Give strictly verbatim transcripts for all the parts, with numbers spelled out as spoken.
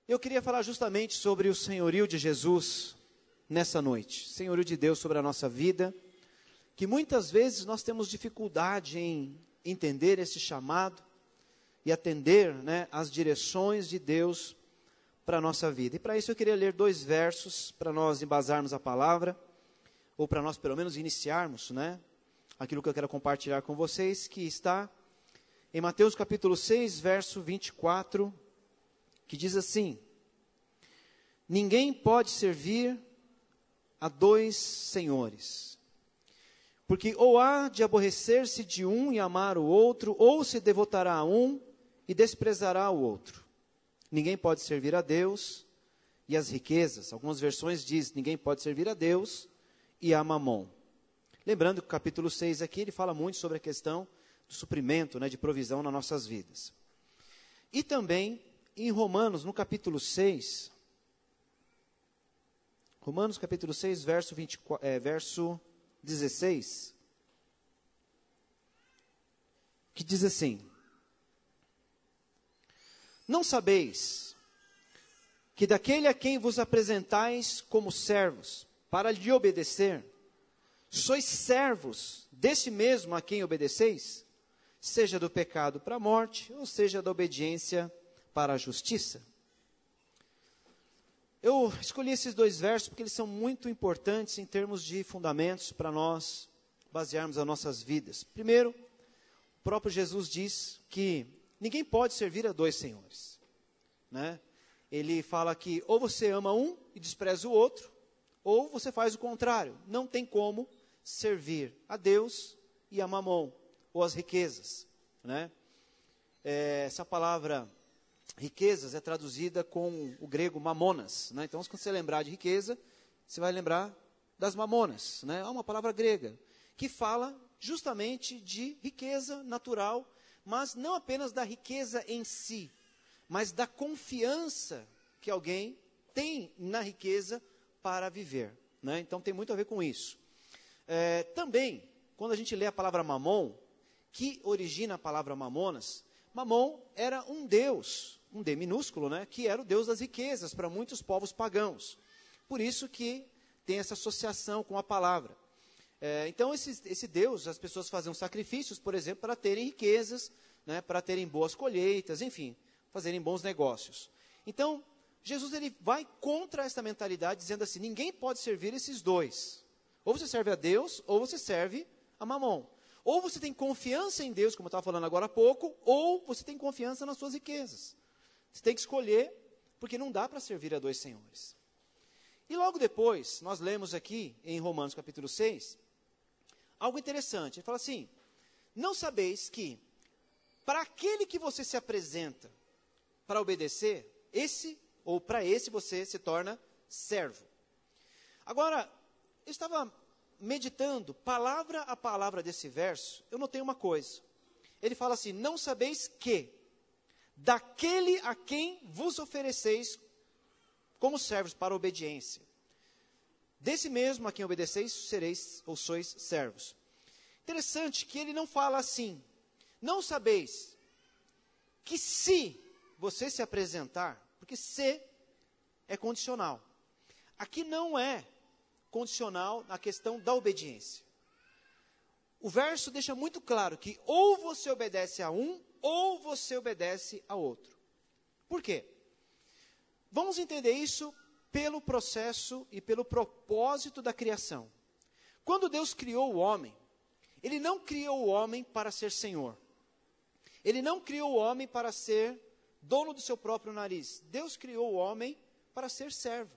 Eu queria falar justamente sobre o senhorio de Jesus nessa noite. Senhorio de Deus sobre a nossa vida, que muitas vezes nós temos dificuldade em entender esse chamado e atender, né, as direções de Deus para a nossa vida. E para isso eu queria ler dois versos para nós embasarmos a palavra, ou para nós pelo menos iniciarmos, né, aquilo que eu quero compartilhar com vocês, que está em Mateus capítulo seis, verso vinte e quatro, que diz assim: ninguém pode servir a dois senhores, porque ou há de aborrecer-se de um e amar o outro, ou se devotará a um e desprezará o outro. Ninguém pode servir a Deus e as riquezas. Algumas versões dizem, ninguém pode servir a Deus e a Mamon. Lembrando que o capítulo seis aqui, ele fala muito sobre a questão do suprimento, né, de provisão nas nossas vidas. E também em Romanos, no capítulo seis, Romanos capítulo seis, verso, vinte e quatro, é, verso dezesseis, que diz assim: não sabeis que daquele a quem vos apresentais como servos, para lhe obedecer, sois servos desse mesmo a quem obedeceis, seja do pecado para a morte, ou seja da obediência para a justiça. Eu escolhi esses dois versos porque eles são muito importantes em termos de fundamentos para nós basearmos as nossas vidas. Primeiro, o próprio Jesus diz que ninguém pode servir a dois senhores, né? Ele fala que ou você ama um e despreza o outro, ou você faz o contrário. Não tem como servir a Deus e a Mamon, ou as riquezas, né? É, essa palavra riquezas é traduzida com o grego mamonas, né? Então, quando você lembrar de riqueza, você vai lembrar das mamonas, né? É uma palavra grega que fala justamente de riqueza natural, mas não apenas da riqueza em si, mas da confiança que alguém tem na riqueza para viver, né? Então tem muito a ver com isso. É, também, quando a gente lê a palavra mamon, que origina a palavra mamonas, Mamon era um deus, um D minúsculo, né, que era o deus das riquezas para muitos povos pagãos. Por isso que tem essa associação com a palavra. É, então, esse, esse deus, as pessoas faziam sacrifícios, por exemplo, para terem riquezas, né, para terem boas colheitas, enfim, fazerem bons negócios. Então, Jesus ele vai contra essa mentalidade, dizendo assim, ninguém pode servir esses dois. Ou você serve a Deus, ou você serve a Mamon. Ou você tem confiança em Deus, como eu estava falando agora há pouco, ou você tem confiança nas suas riquezas. Você tem que escolher, porque não dá para servir a dois senhores. E logo depois, nós lemos aqui, em Romanos capítulo seis, algo interessante. Ele fala assim, não sabeis que, para aquele que você se apresenta para obedecer, esse, ou para esse você se torna servo. Agora, eu estava meditando, palavra a palavra desse verso, eu notei uma coisa. Ele fala assim, não sabeis que, daquele a quem vos ofereceis como servos para obediência, desse mesmo a quem obedeceis, sereis ou sois servos. Interessante que ele não fala assim, não sabeis que se você se apresentar, porque se é condicional. Aqui não é condicional na questão da obediência. O verso deixa muito claro que ou você obedece a um, ou você obedece a outro. Por quê? Vamos entender isso pelo processo e pelo propósito da criação. Quando Deus criou o homem, Ele não criou o homem para ser senhor. Ele não criou o homem para ser dono do seu próprio nariz. Deus criou o homem para ser servo.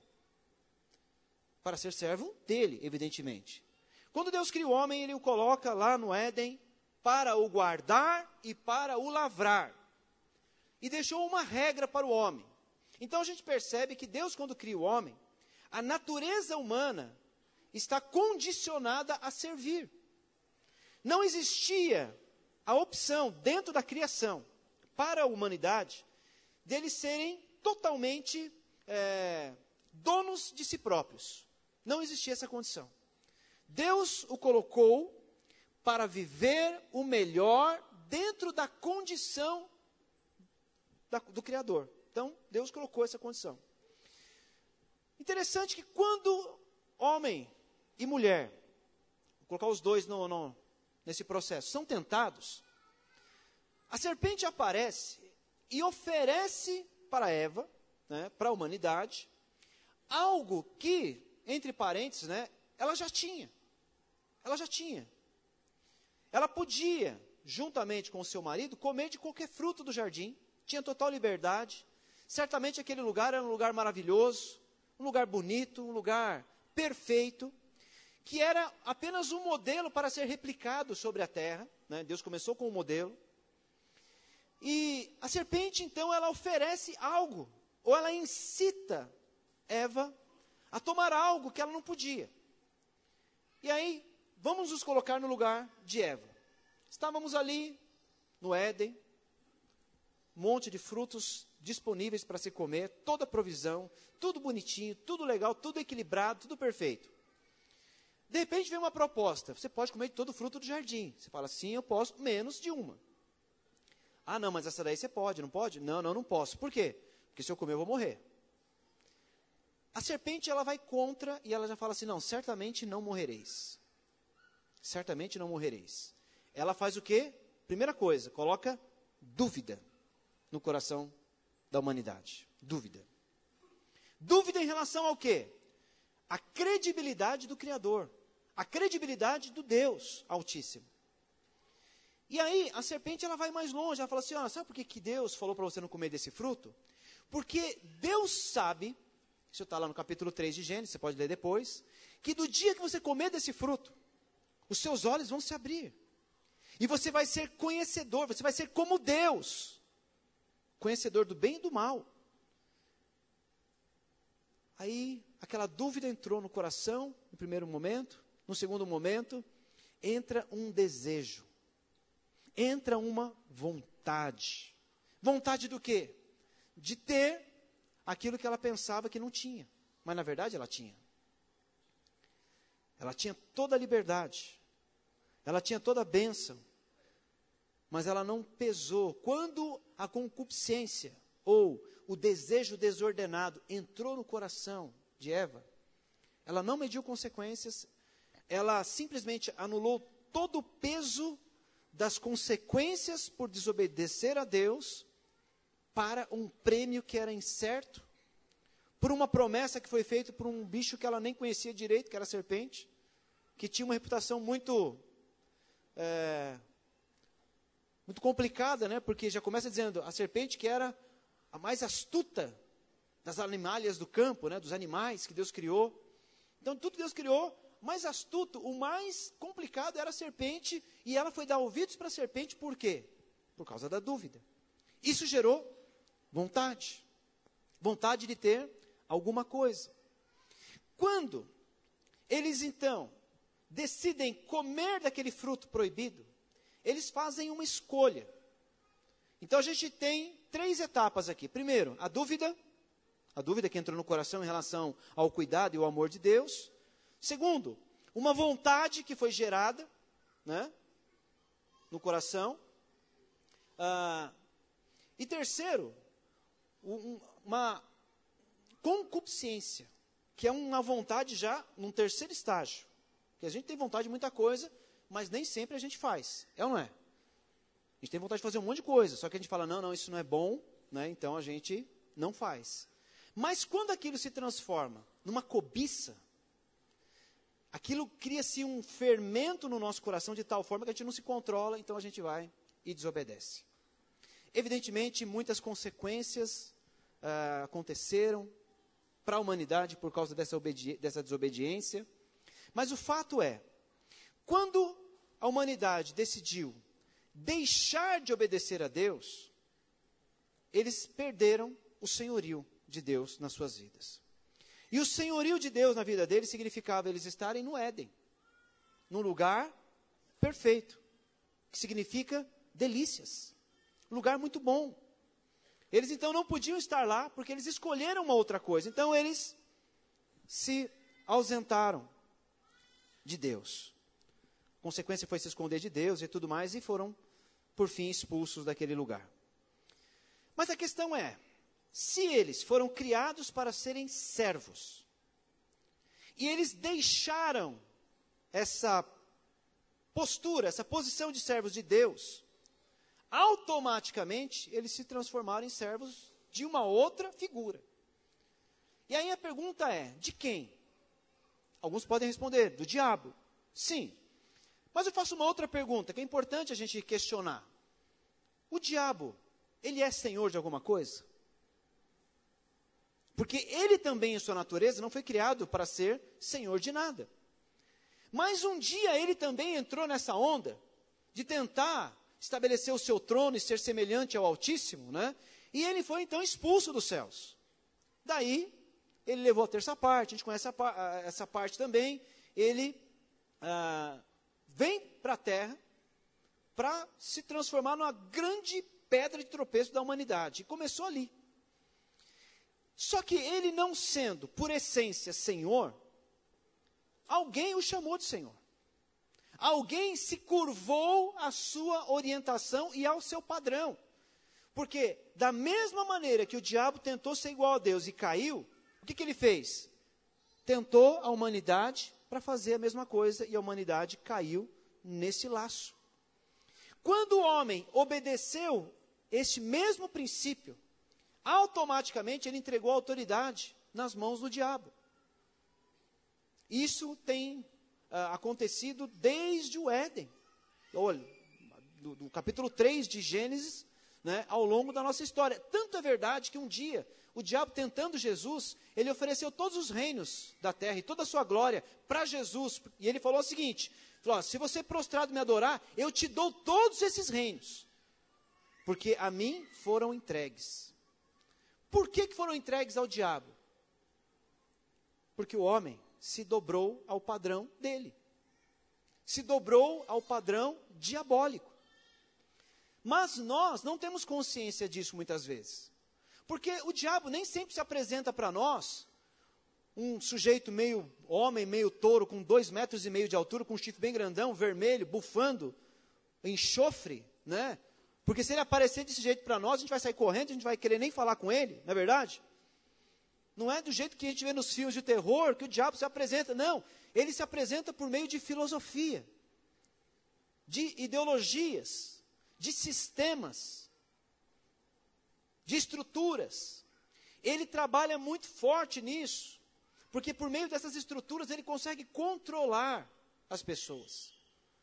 Para ser servo dele, evidentemente. Quando Deus cria o homem, Ele o coloca lá no Éden para o guardar e para o lavrar. E deixou uma regra para o homem. Então a gente percebe que Deus, quando cria o homem, a natureza humana está condicionada a servir. Não existia a opção dentro da criação para a humanidade deles serem totalmente é, donos de si próprios. Não existia essa condição. Deus o colocou para viver o melhor dentro da condição da, do Criador. Então, Deus colocou essa condição. Interessante que quando homem e mulher, vou colocar os dois no, no, nesse processo, são tentados, a serpente aparece e oferece para Eva, né, para a humanidade, algo que, entre parênteses, né, ela já tinha. Ela já tinha. Ela podia, juntamente com o seu marido, comer de qualquer fruto do jardim, tinha total liberdade. Certamente aquele lugar era um lugar maravilhoso, um lugar bonito, um lugar perfeito, que era apenas um modelo para ser replicado sobre a terra, né? Deus começou com um modelo. E a serpente, então, ela oferece algo, ou ela incita Eva a tomar algo que ela não podia. E aí, vamos nos colocar no lugar de Eva. Estávamos ali, no Éden, um monte de frutos disponíveis para se comer, toda a provisão, tudo bonitinho, tudo legal, tudo equilibrado, tudo perfeito. De repente vem uma proposta, você pode comer de todo o fruto do jardim. Você fala, sim, eu posso, menos de uma. Ah, não, mas essa daí você pode, não pode? Não, não, não posso. Por quê? Porque se eu comer eu vou morrer. A serpente, ela vai contra e ela já fala assim, não, certamente não morrereis. Certamente não morrereis. Ela faz o quê? Primeira coisa, coloca dúvida no coração da humanidade. Dúvida. Dúvida em relação ao quê? A credibilidade do Criador. A credibilidade do Deus Altíssimo. E aí, a serpente, ela vai mais longe. Ela fala assim, olha, sabe por que, que Deus falou para você não comer desse fruto? Porque Deus sabe, isso está lá no capítulo três de Gênesis, você pode ler depois, que do dia que você comer desse fruto, os seus olhos vão se abrir. E você vai ser conhecedor, você vai ser como Deus. Conhecedor do bem e do mal. Aí, aquela dúvida entrou no coração, no primeiro momento. No segundo momento, entra um desejo. Entra uma vontade. Vontade do quê? De ter aquilo que ela pensava que não tinha. Mas, na verdade, ela tinha. Ela tinha toda a liberdade. Ela tinha toda a bênção. Mas ela não pesou. Quando a concupiscência ou o desejo desordenado entrou no coração de Eva, ela não mediu consequências, ela simplesmente anulou todo o peso das consequências por desobedecer a Deus para um prêmio que era incerto, por uma promessa que foi feita por um bicho que ela nem conhecia direito, que era a serpente, que tinha uma reputação muito... É, muito complicada, né? Porque já começa dizendo, a serpente que era a mais astuta das animalhas do campo, né? Dos animais que Deus criou. Então, tudo que Deus criou, mais astuto, o mais complicado era a serpente, e ela foi dar ouvidos para a serpente, por quê? Por causa da dúvida. Isso gerou vontade. Vontade de ter alguma coisa. Quando eles, então, decidem comer daquele fruto proibido, eles fazem uma escolha. Então a gente tem três etapas aqui. Primeiro, a dúvida, a dúvida que entrou no coração em relação ao cuidado e ao amor de Deus. Segundo, uma vontade que foi gerada, né, no coração. Ah, e terceiro, um, uma concupiscência, que é uma vontade já num terceiro estágio. Porque a gente tem vontade de muita coisa, mas nem sempre a gente faz. É ou não é? A gente tem vontade de fazer um monte de coisa, só que a gente fala, não, não, isso não é bom, né? Então a gente não faz. Mas quando aquilo se transforma numa cobiça, aquilo cria-se um fermento no nosso coração de tal forma que a gente não se controla, então a gente vai e desobedece. Evidentemente, muitas consequências ah, aconteceram para a humanidade por causa dessa, obedi- dessa desobediência. Mas o fato é, quando a humanidade decidiu deixar de obedecer a Deus, eles perderam o senhorio de Deus nas suas vidas. E o senhorio de Deus na vida deles significava eles estarem no Éden, num lugar perfeito, que significa delícias, um lugar muito bom. Eles então não podiam estar lá porque eles escolheram uma outra coisa. Então eles se ausentaram de Deus. A consequência foi se esconder de Deus e tudo mais, e foram, por fim, expulsos daquele lugar. Mas a questão é, se eles foram criados para serem servos, e eles deixaram essa postura, essa posição de servos de Deus, automaticamente eles se transformaram em servos de uma outra figura. E aí a pergunta é, de quem? Alguns podem responder, do diabo. Sim. Mas eu faço uma outra pergunta, que é importante a gente questionar. O diabo, ele é senhor de alguma coisa? Porque ele também, em sua natureza, não foi criado para ser senhor de nada. Mas um dia ele também entrou nessa onda de tentar estabelecer o seu trono e ser semelhante ao Altíssimo, né? E ele foi então expulso dos céus. Daí, ele levou a terça parte, a gente conhece a, essa parte também. Ele ah, vem para a terra para se transformar numa grande pedra de tropeço da humanidade. E começou ali. Só que ele não sendo, por essência, Senhor, alguém o chamou de Senhor. Alguém se curvou à sua orientação e ao seu padrão. Porque, da mesma maneira que o diabo tentou ser igual a Deus e caiu, o que, que ele fez? Tentou a humanidade para fazer a mesma coisa e a humanidade caiu nesse laço. Quando o homem obedeceu este mesmo princípio, automaticamente ele entregou a autoridade nas mãos do diabo. Isso tem uh, acontecido desde o Éden. Olha, do, do capítulo três de Gênesis, né, ao longo da nossa história. Tanto é verdade que um dia, o diabo tentando Jesus, ele ofereceu todos os reinos da terra e toda a sua glória para Jesus. E ele falou o seguinte, falou, se você prostrado me adorar, eu te dou todos esses reinos. Porque a mim foram entregues. Por que, que foram entregues ao diabo? Porque o homem se dobrou ao padrão dele. Se dobrou ao padrão diabólico. Mas nós não temos consciência disso muitas vezes. Porque o diabo nem sempre se apresenta para nós, um sujeito meio homem, meio touro, com dois metros e meio de altura, com um chifre bem grandão, vermelho, bufando, enxofre, né? Porque se ele aparecer desse jeito para nós, a gente vai sair correndo, a gente vai querer nem falar com ele, não é verdade? Não é do jeito que a gente vê nos filmes de terror, que o diabo se apresenta, não. Ele se apresenta por meio de filosofia, de ideologias, de sistemas, de estruturas. Ele trabalha muito forte nisso, porque por meio dessas estruturas ele consegue controlar as pessoas.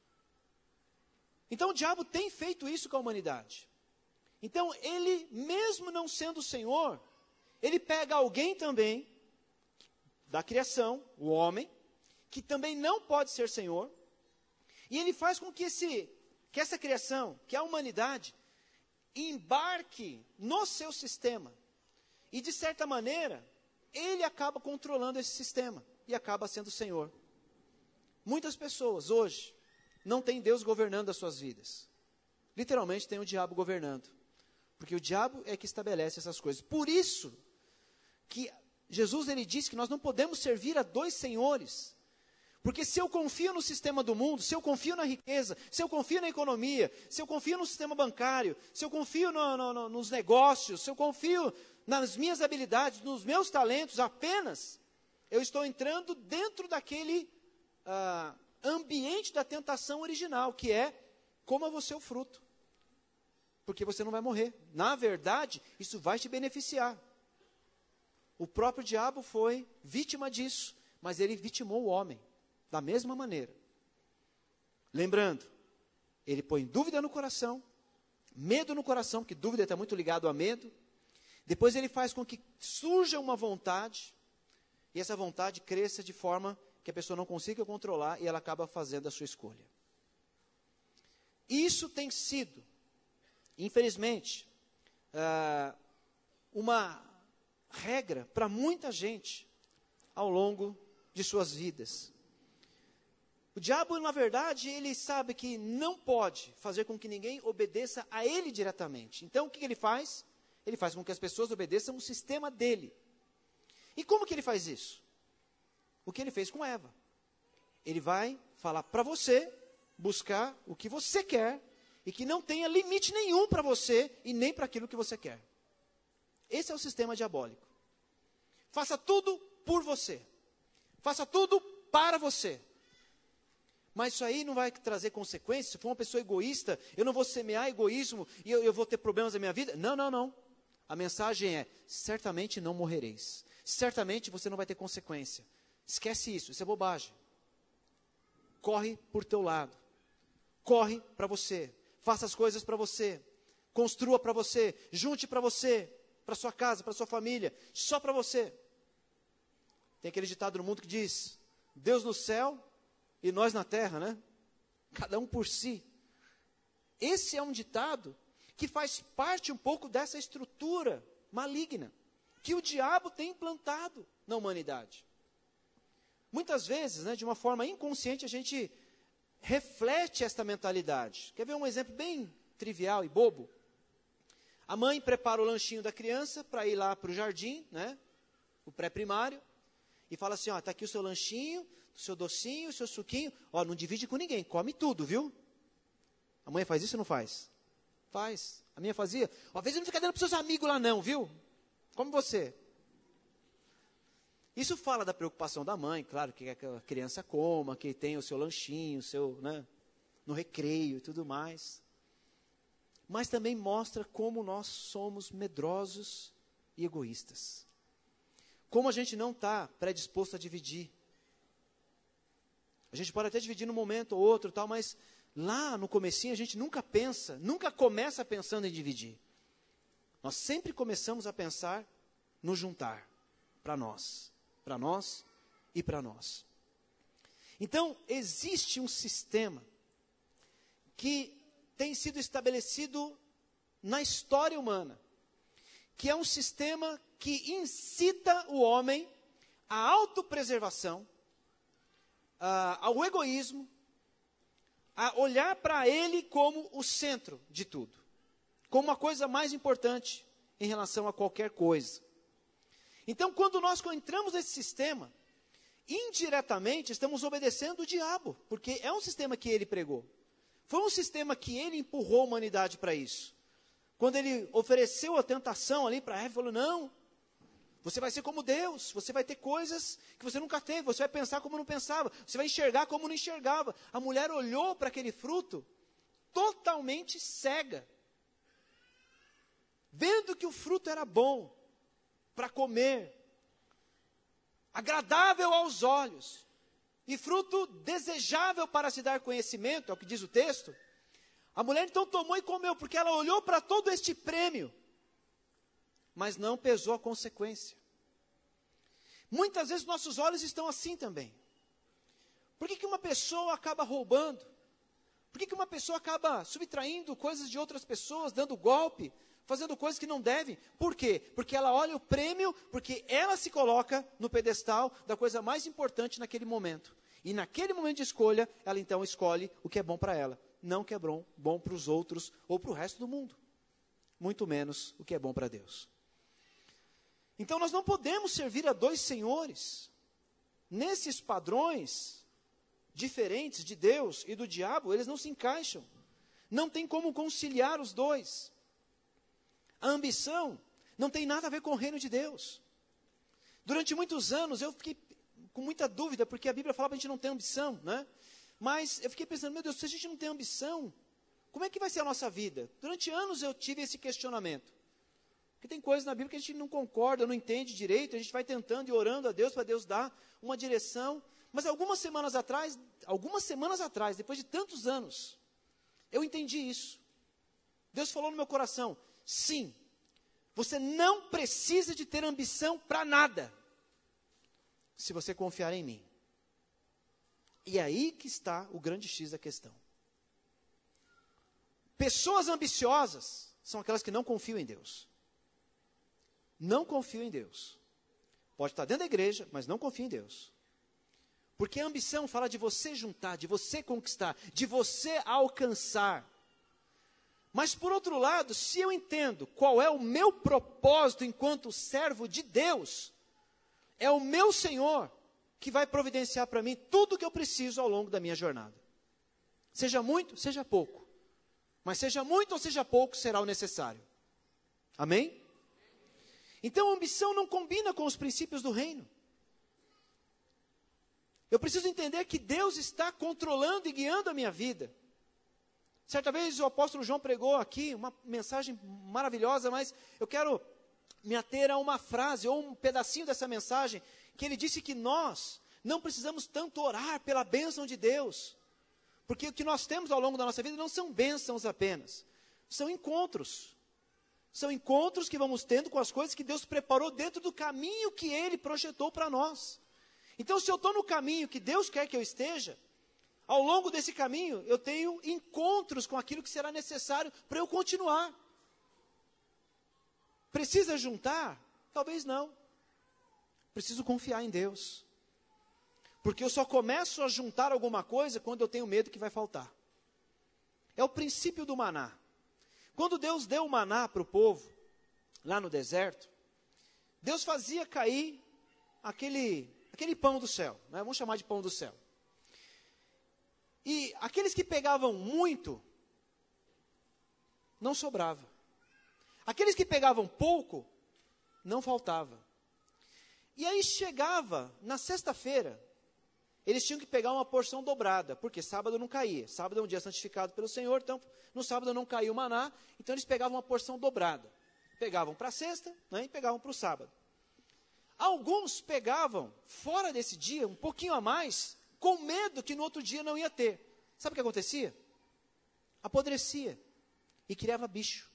Então o diabo tem feito isso com a humanidade. Então ele, mesmo não sendo o Senhor, ele pega alguém também, da criação, o homem, que também não pode ser Senhor, e ele faz com que, esse, que essa criação, que a humanidade, embarque no seu sistema. E de certa maneira, ele acaba controlando esse sistema, e acaba sendo Senhor. Muitas pessoas hoje não têm Deus governando as suas vidas. Literalmente tem o diabo governando. Porque o diabo é que estabelece essas coisas. Por isso que Jesus ele disse que nós não podemos servir a dois senhores. Porque se eu confio no sistema do mundo, se eu confio na riqueza, se eu confio na economia, se eu confio no sistema bancário, se eu confio no, no, no, nos negócios, se eu confio nas minhas habilidades, nos meus talentos apenas, eu estou entrando dentro daquele ah, ambiente da tentação original, que é coma você o fruto. Porque você não vai morrer. Na verdade, isso vai te beneficiar. O próprio diabo foi vítima disso, mas ele vitimou o homem, da mesma maneira. Lembrando, ele põe dúvida no coração, medo no coração, porque dúvida está muito ligado a medo. Depois ele faz com que surja uma vontade, e essa vontade cresça de forma que a pessoa não consiga controlar, e ela acaba fazendo a sua escolha. Isso tem sido, infelizmente, uh, uma regra para muita gente ao longo de suas vidas. O diabo, na verdade, ele sabe que não pode fazer com que ninguém obedeça a ele diretamente. Então, o que ele faz? Ele faz com que as pessoas obedeçam o sistema dele. E como que ele faz isso? O que ele fez com Eva. Ele vai falar para você, buscar o que você quer, e que não tenha limite nenhum para você, e nem para aquilo que você quer. Esse é o sistema diabólico. Faça tudo por você. Faça tudo para você. Mas isso aí não vai trazer consequências. Se for uma pessoa egoísta, eu não vou semear egoísmo e eu, eu vou ter problemas na minha vida. Não, não, não. A mensagem é, certamente não morrereis. Certamente você não vai ter consequência. Esquece isso, isso é bobagem. Corre por teu lado. Corre para você. Faça as coisas para você. Construa para você. Junte para você. Para sua casa, para sua família. Só para você. Tem aquele ditado no mundo que diz, Deus no céu e nós na terra, né? Cada um por si. Esse é um ditado que faz parte um pouco dessa estrutura maligna que o diabo tem implantado na humanidade. Muitas vezes, né, de uma forma inconsciente, a gente reflete esta mentalidade. Quer ver um exemplo bem trivial e bobo? A mãe prepara o lanchinho da criança para ir lá para o jardim, né, o pré-primário, e fala assim, ó, está aqui o seu lanchinho, o seu docinho, o seu suquinho, ó, não divide com ninguém, come tudo, viu? A mãe faz isso ou não faz? Faz. A minha fazia. Ó, às vezes não fica dando para os seus amigos lá não, viu? Como você. Isso fala da preocupação da mãe, claro, que a criança coma, que tenha o seu lanchinho, o seu, né, no recreio e tudo mais. Mas também mostra como nós somos medrosos e egoístas. Como a gente não está predisposto a dividir. A gente pode até dividir num momento ou outro, tal, mas lá no comecinho a gente nunca pensa, nunca começa pensando em dividir. Nós sempre começamos a pensar no juntar, para nós, para nós e para nós. Então, existe um sistema que tem sido estabelecido na história humana, que é um sistema que incita o homem à autopreservação, a, ao egoísmo, a olhar para ele como o centro de tudo, como a coisa mais importante em relação a qualquer coisa. Então, quando nós entramos nesse sistema, indiretamente estamos obedecendo o diabo, porque é um sistema que ele pregou. Foi um sistema que ele empurrou a humanidade para isso. Quando ele ofereceu a tentação ali para Eva, falou, não, você vai ser como Deus, você vai ter coisas que você nunca teve, você vai pensar como não pensava, você vai enxergar como não enxergava. A mulher olhou para aquele fruto totalmente cega, vendo que o fruto era bom para comer, agradável aos olhos, e fruto desejável para se dar conhecimento, é o que diz o texto. A mulher então tomou e comeu, porque ela olhou para todo este prêmio, mas não pesou a consequência. Muitas vezes nossos olhos estão assim também. Por que que uma pessoa acaba roubando? Por que que uma pessoa acaba subtraindo coisas de outras pessoas, dando golpe, fazendo coisas que não devem? Por quê? Porque ela olha o prêmio, porque ela se coloca no pedestal da coisa mais importante naquele momento. E naquele momento de escolha, ela então escolhe o que é bom para ela. Não o que é bom, bom para os outros ou para o resto do mundo. Muito menos o que é bom para Deus. Então nós não podemos servir a dois senhores. Nesses padrões diferentes de Deus e do diabo, eles não se encaixam. Não tem como conciliar os dois. A ambição não tem nada a ver com o reino de Deus. Durante muitos anos eu fiquei com muita dúvida, porque a Bíblia fala para a gente não ter ambição, né? Mas eu fiquei pensando, meu Deus, se a gente não tem ambição, como é que vai ser a nossa vida? Durante anos eu tive esse questionamento. Porque tem coisas na Bíblia que a gente não concorda, não entende direito, a gente vai tentando e orando a Deus para Deus dar uma direção. Mas algumas semanas atrás, algumas semanas atrás, depois de tantos anos, eu entendi isso. Deus falou no meu coração, sim, você não precisa de ter ambição para nada, se você confiar em mim. E é aí que está o grande X da questão. Pessoas ambiciosas são aquelas que não confiam em Deus. Não confiam em Deus. Pode estar dentro da igreja, mas não confia em Deus. Porque a ambição fala de você juntar, de você conquistar, de você alcançar. Mas por outro lado, se eu entendo qual é o meu propósito enquanto servo de Deus, é o meu Senhor que vai providenciar para mim tudo o que eu preciso ao longo da minha jornada. Seja muito, seja pouco. Mas seja muito ou seja pouco, será o necessário. Amém? Então a ambição não combina com os princípios do reino. Eu preciso entender que Deus está controlando e guiando a minha vida. Certa vez o apóstolo João pregou aqui uma mensagem maravilhosa, mas eu quero me ater a uma frase ou um pedacinho dessa mensagem, que ele disse que nós não precisamos tanto orar pela bênção de Deus, porque o que nós temos ao longo da nossa vida não são bênçãos apenas, são encontros. São encontros que vamos tendo com as coisas que Deus preparou dentro do caminho que Ele projetou para nós. Então, se eu estou no caminho que Deus quer que eu esteja, ao longo desse caminho, eu tenho encontros com aquilo que será necessário para eu continuar. Precisa juntar? Talvez não. Preciso confiar em Deus. Porque eu só começo a juntar alguma coisa quando eu tenho medo que vai faltar. É o princípio do maná. Quando Deus deu o maná para o povo, lá no deserto, Deus fazia cair aquele, aquele pão do céu, né? Vamos chamar de pão do céu. E aqueles que pegavam muito, não sobrava. Aqueles que pegavam pouco, não faltava. E aí chegava, na sexta-feira, eles tinham que pegar uma porção dobrada, porque sábado não caía. Sábado é um dia santificado pelo Senhor, então no sábado não caía o maná, então eles pegavam uma porção dobrada. Pegavam para a sexta, né, e pegavam para o sábado. Alguns pegavam, fora desse dia, um pouquinho a mais, com medo que no outro dia não ia ter. Sabe o que acontecia? Apodrecia e criava bicho.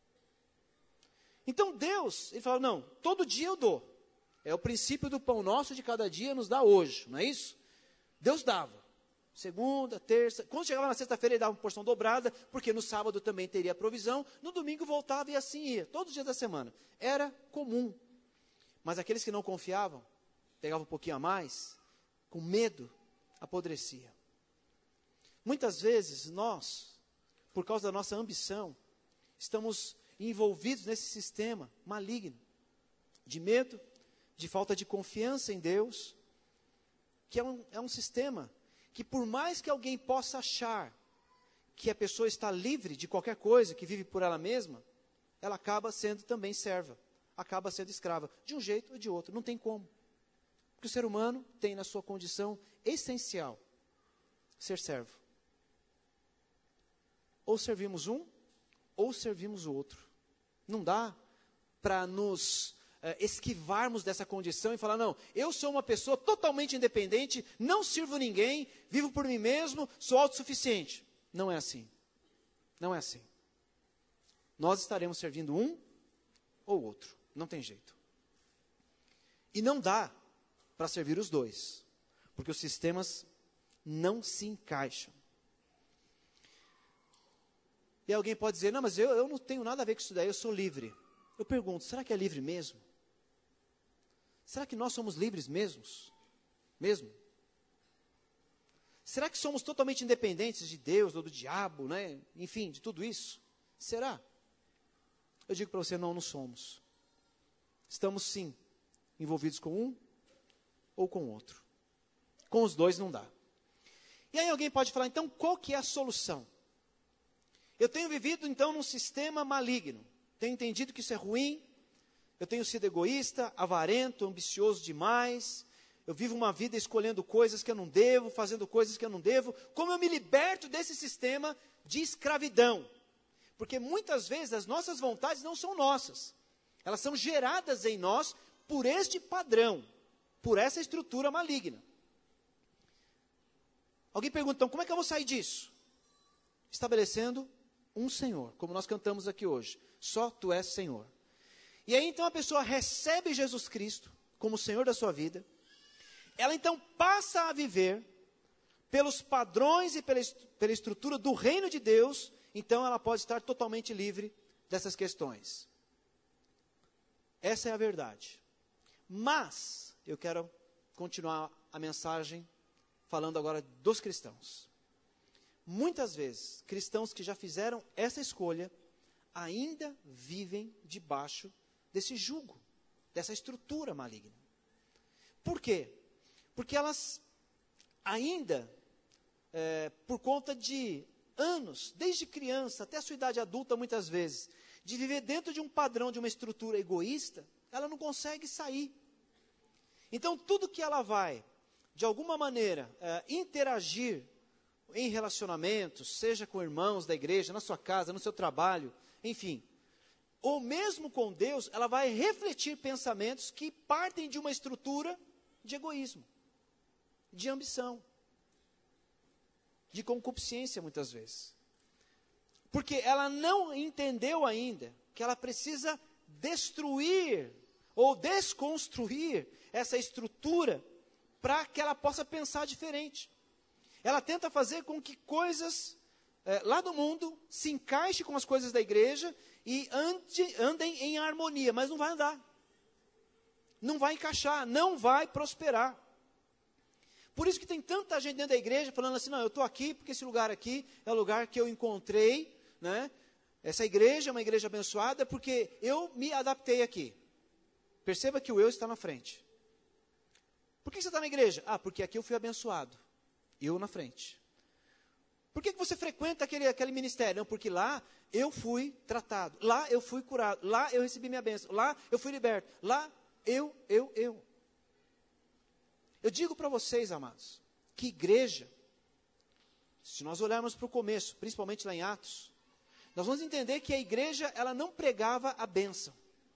Então Deus, ele falou, não, todo dia eu dou. É o princípio do pão nosso de cada dia nos dá hoje, não é isso? Deus dava. Segunda, terça, quando chegava na sexta-feira ele dava uma porção dobrada, porque no sábado também teria provisão, no domingo voltava e assim ia, todos os dias da semana. Era comum. Mas aqueles que não confiavam, pegavam um pouquinho a mais, com medo, apodrecia. Muitas vezes nós, por causa da nossa ambição, estamos envolvidos nesse sistema maligno, de medo, de falta de confiança em Deus, que é um, é um sistema que por mais que alguém possa achar que a pessoa está livre de qualquer coisa, que vive por ela mesma, ela acaba sendo também serva, acaba sendo escrava, de um jeito ou de outro, não tem como. Porque o ser humano tem na sua condição essencial ser servo. Ou servimos um, ou servimos o outro. Não dá para nos Uh, esquivarmos dessa condição e falar, não, eu sou uma pessoa totalmente independente, não sirvo ninguém, vivo por mim mesmo, sou autossuficiente. Não é assim. Não é assim. Nós estaremos servindo um ou outro. Não tem jeito. E não dá para servir os dois, porque os sistemas não se encaixam. E alguém pode dizer, não, mas eu, eu não tenho nada a ver com isso daí, eu sou livre. Eu pergunto, será que é livre mesmo? Será que nós somos livres mesmos? Mesmo? Será que somos totalmente independentes de Deus ou do diabo, né? Enfim, de tudo isso? Será? Eu digo para você, não, não somos. Estamos sim, envolvidos com um ou com o outro. Com os dois não dá. E aí alguém pode falar, então qual que é a solução? Eu tenho vivido então num sistema maligno. Tenho entendido que isso é ruim, eu tenho sido egoísta, avarento, ambicioso demais, eu vivo uma vida escolhendo coisas que eu não devo, fazendo coisas que eu não devo. Como eu me liberto desse sistema de escravidão? Porque muitas vezes as nossas vontades não são nossas, elas são geradas em nós por este padrão, por essa estrutura maligna. Alguém pergunta, então, como é que eu vou sair disso? Estabelecendo um Senhor, como nós cantamos aqui hoje. Só tu és Senhor. E aí então a pessoa recebe Jesus Cristo como Senhor da sua vida. Ela então passa a viver pelos padrões e pela, pela estrutura do reino de Deus. Então ela pode estar totalmente livre dessas questões. Essa é a verdade. Mas eu quero continuar a mensagem falando agora dos cristãos. Muitas vezes, cristãos que já fizeram essa escolha, ainda vivem debaixo desse jugo, dessa estrutura maligna. Por quê? Porque elas ainda, é, por conta de anos, desde criança até a sua idade adulta muitas vezes, de viver dentro de um padrão, de uma estrutura egoísta, ela não consegue sair. Então, tudo que ela vai, de alguma maneira, é, interagir em relacionamentos, seja com irmãos da igreja, na sua casa, no seu trabalho, enfim, ou mesmo com Deus, ela vai refletir pensamentos que partem de uma estrutura de egoísmo, de ambição, de concupiscência muitas vezes. Porque ela não entendeu ainda que ela precisa destruir ou desconstruir essa estrutura para que ela possa pensar diferente. Ela tenta fazer com que coisas é, lá do mundo se encaixem com as coisas da igreja e ande, andem em harmonia, mas não vai andar. Não vai encaixar, não vai prosperar. Por isso que tem tanta gente dentro da igreja falando assim, não, eu estou aqui porque esse lugar aqui é o lugar que eu encontrei, né? Essa igreja é uma igreja abençoada porque eu me adaptei aqui. Perceba que o eu está na frente. Por que você está na igreja? Ah, porque aqui eu fui abençoado. Eu na frente. Por que você frequenta aquele, aquele ministério? Não, porque lá eu fui tratado. Lá eu fui curado. Lá eu recebi minha bênção. Lá eu fui liberto. Lá eu, eu, eu. Eu digo para vocês, amados, que igreja, se nós olharmos para o começo, principalmente lá em Atos, nós vamos entender que a igreja, ela não pregava a bênção.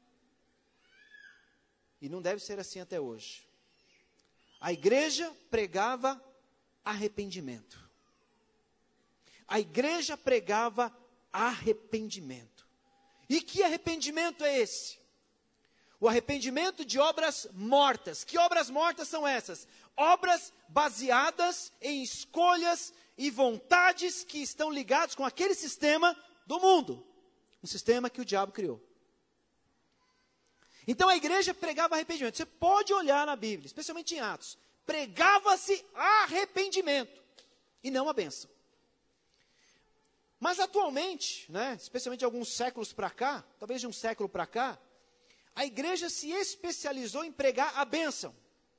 E não deve ser assim até hoje. A igreja pregava arrependimento. A igreja pregava arrependimento. E que arrependimento é esse? O arrependimento de obras mortas. Que obras mortas são essas? Obras baseadas em escolhas e vontades que estão ligados com aquele sistema do mundo. Um sistema que o diabo criou. Então a igreja pregava arrependimento. Você pode olhar na Bíblia, especialmente em Atos. Pregava-se arrependimento e não a bênção. Mas atualmente, né, especialmente de alguns séculos para cá, talvez de um século para cá, a igreja se especializou em pregar a bênção.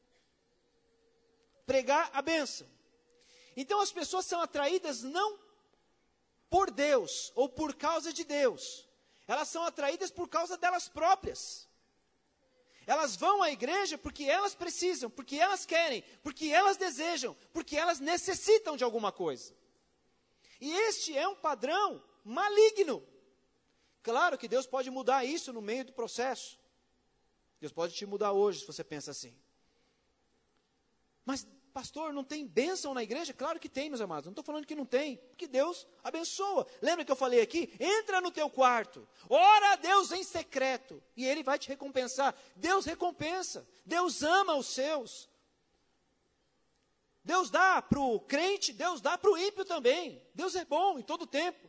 Pregar a bênção. Então as pessoas são atraídas não por Deus ou por causa de Deus. Elas são atraídas por causa delas próprias. Elas vão à igreja porque elas precisam, porque elas querem, porque elas desejam, porque elas necessitam de alguma coisa. E este é um padrão maligno. Claro que Deus pode mudar isso no meio do processo. Deus pode te mudar hoje, se você pensa assim. Mas, pastor, não tem bênção na igreja? Claro que tem, meus amados. Não estou falando que não tem, porque Deus abençoa. Lembra que eu falei aqui? Entra no teu quarto, ora a Deus em secreto, e Ele vai te recompensar. Deus recompensa, Deus ama os seus. Deus dá para o crente, Deus dá para o ímpio também. Deus é bom em todo tempo.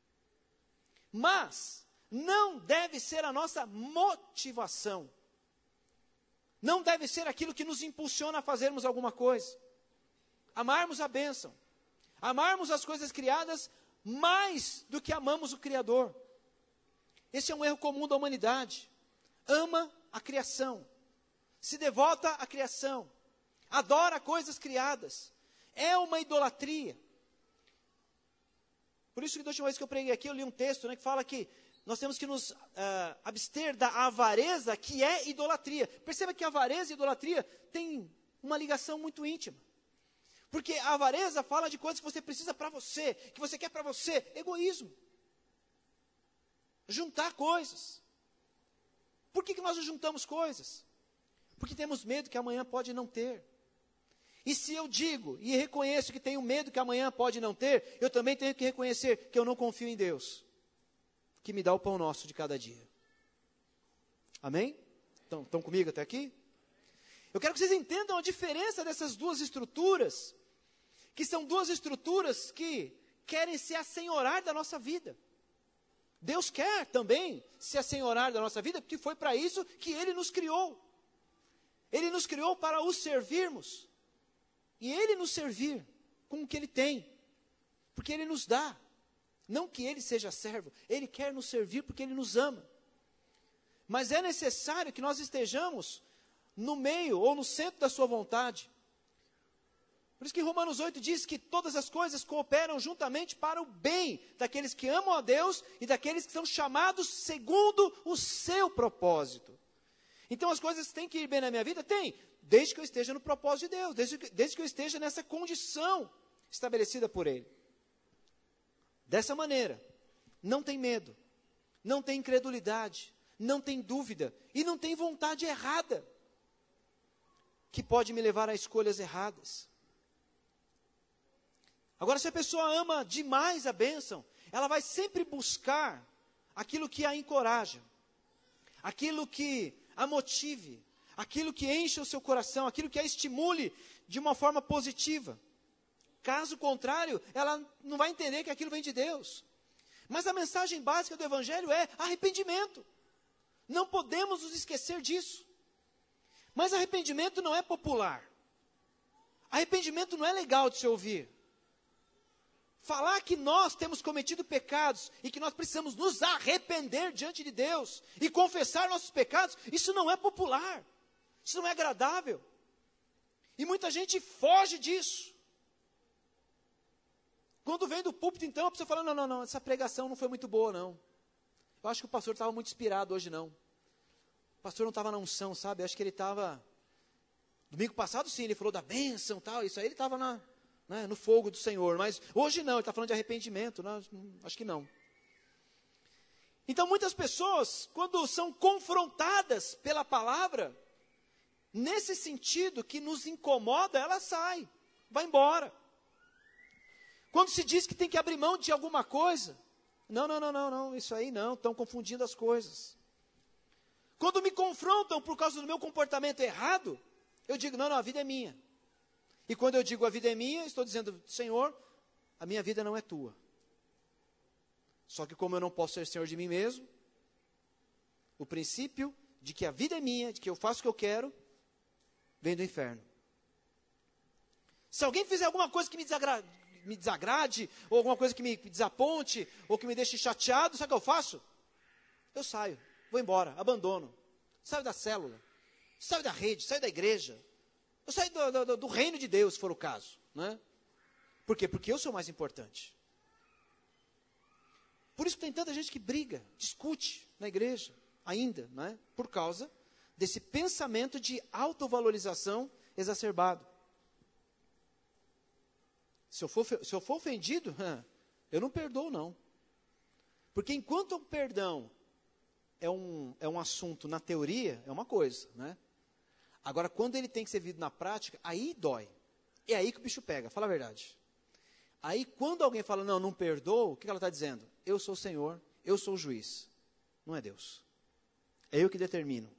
Mas não deve ser a nossa motivação. Não deve ser aquilo que nos impulsiona a fazermos alguma coisa. Amarmos a bênção. Amarmos as coisas criadas mais do que amamos o Criador. Esse é um erro comum da humanidade. Ama a criação. Se devota à criação. Adora coisas criadas. É uma idolatria. Por isso que da última vez que eu preguei aqui, eu li um texto, né, que fala que nós temos que nos uh, abster da avareza, que é idolatria. Perceba que avareza e idolatria têm uma ligação muito íntima. Porque a avareza fala de coisas que você precisa para você, que você quer para você. Egoísmo. Juntar coisas. Por que, que nós não juntamos coisas? Porque temos medo que amanhã pode não ter. E se eu digo e reconheço que tenho medo que amanhã pode não ter, eu também tenho que reconhecer que eu não confio em Deus, que me dá o pão nosso de cada dia. Amém? Então, estão comigo até aqui? Eu quero que vocês entendam a diferença dessas duas estruturas, que são duas estruturas que querem se assenhorar da nossa vida. Deus quer também se assenhorar da nossa vida, porque foi para isso que Ele nos criou. Ele nos criou para o servirmos. E Ele nos servir com o que Ele tem. Porque Ele nos dá. Não que Ele seja servo. Ele quer nos servir porque Ele nos ama. Mas é necessário que nós estejamos no meio ou no centro da sua vontade. Por isso que Romanos oito diz que todas as coisas cooperam juntamente para o bem daqueles que amam a Deus e daqueles que são chamados segundo o seu propósito. Então as coisas têm que ir bem na minha vida? Tem, desde que eu esteja no propósito de Deus, desde que, desde que eu esteja nessa condição estabelecida por Ele. Dessa maneira, não tem medo, não tem incredulidade, não tem dúvida e não tem vontade errada, que pode me levar a escolhas erradas. Agora, se a pessoa ama demais a bênção, ela vai sempre buscar aquilo que a encoraja, aquilo que a motive, aquilo que enche o seu coração, aquilo que a estimule de uma forma positiva. Caso contrário, ela não vai entender que aquilo vem de Deus. Mas a mensagem básica do Evangelho é arrependimento. Não podemos nos esquecer disso. Mas arrependimento não é popular. Arrependimento não é legal de se ouvir. Falar que nós temos cometido pecados e que nós precisamos nos arrepender diante de Deus e confessar nossos pecados, isso não é popular, isso não é agradável. E muita gente foge disso. Quando vem do púlpito, então, a pessoa fala, não, não, não, essa pregação não foi muito boa, não. Eu acho que o pastor estava muito inspirado hoje, não. O pastor não estava na unção, sabe? Eu acho que ele estava... Domingo passado, sim, ele falou da bênção e tal, isso aí ele estava na... Né, no fogo do Senhor, mas hoje não, ele está falando de arrependimento, né, acho que não. Então muitas pessoas, quando são confrontadas pela palavra, nesse sentido que nos incomoda, ela sai, vai embora. Quando se diz que tem que abrir mão de alguma coisa, não, não, não, não, não, isso aí não, estão confundindo as coisas. Quando me confrontam por causa do meu comportamento errado, eu digo, não, não, a vida é minha. E quando eu digo a vida é minha, estou dizendo, Senhor, a minha vida não é tua. Só que como eu não posso ser Senhor de mim mesmo, o princípio de que a vida é minha, de que eu faço o que eu quero, vem do inferno. Se alguém fizer alguma coisa que me desagrade, me desagrade, ou alguma coisa que me desaponte, ou que me deixe chateado, sabe o que eu faço? Eu saio, vou embora, abandono. Saio da célula, saio da rede, saio da igreja. Eu saio do, do, do reino de Deus, se for o caso. Né? Por quê? Porque eu sou mais importante. Por isso que tem tanta gente que briga, discute na igreja, ainda, né? Por causa desse pensamento de autovalorização exacerbado. Se eu for, se eu for ofendido, eu não perdoo, não. Porque enquanto o perdão é um, é um assunto na teoria, é uma coisa, né? Agora, quando ele tem que ser vivido na prática, aí dói. É aí que o bicho pega, fala a verdade. Aí, quando alguém fala, não, não perdoa, o que ela está dizendo? Eu sou o Senhor, eu sou o juiz. Não é Deus. É eu que determino.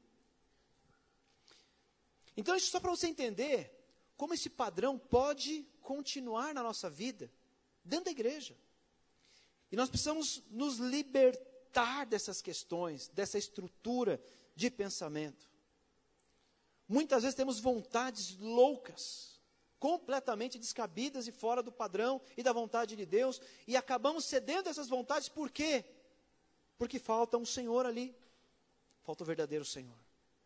Então, isso só para você entender como esse padrão pode continuar na nossa vida, dentro da igreja. E nós precisamos nos libertar dessas questões, dessa estrutura de pensamento. Muitas vezes temos vontades loucas, completamente descabidas e fora do padrão e da vontade de Deus, e acabamos cedendo a essas vontades, por quê? Porque falta um Senhor ali, falta o verdadeiro Senhor.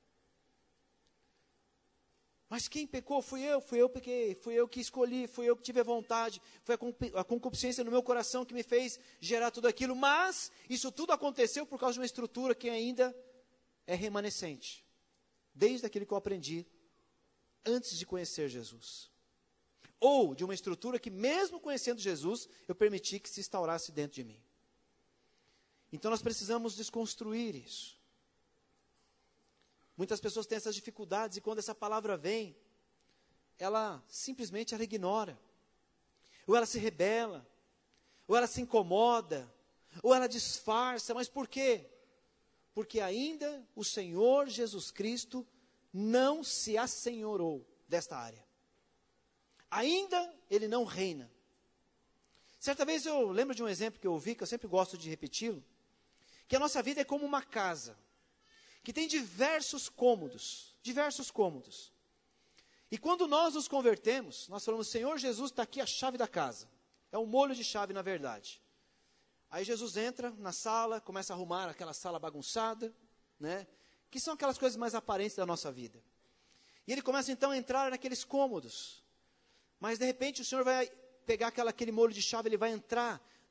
Mas quem pecou fui eu, fui eu que pequei, fui eu que escolhi, fui eu que tive a vontade, foi a concupiscência no meu coração que me fez gerar tudo aquilo, mas isso tudo aconteceu por causa de uma estrutura que ainda é remanescente. Desde aquilo que eu aprendi antes de conhecer Jesus. Ou de uma estrutura que, mesmo conhecendo Jesus, eu permiti que se instaurasse dentro de mim. Então nós precisamos desconstruir isso. Muitas pessoas têm essas dificuldades e quando essa palavra vem, ela simplesmente ela ignora. Ou ela se rebela, ou ela se incomoda, ou ela disfarça. Mas por quê? Porque ainda o Senhor Jesus Cristo não se assenhorou desta área. Ainda Ele não reina. Certa vez eu lembro de um exemplo que eu ouvi, que eu sempre gosto de repeti-lo, que a nossa vida é como uma casa, que tem diversos cômodos, diversos cômodos. E quando nós nos convertemos, nós falamos, Senhor Jesus, está aqui a chave da casa. É um molho de chave, na verdade. Aí Jesus entra na sala, começa a arrumar aquela sala bagunçada, né? Que são aquelas coisas mais aparentes da nossa vida. E ele começa então a entrar naqueles cômodos. Mas de repente o Senhor vai pegar aquela, aquele molho de chave, ele vai entrar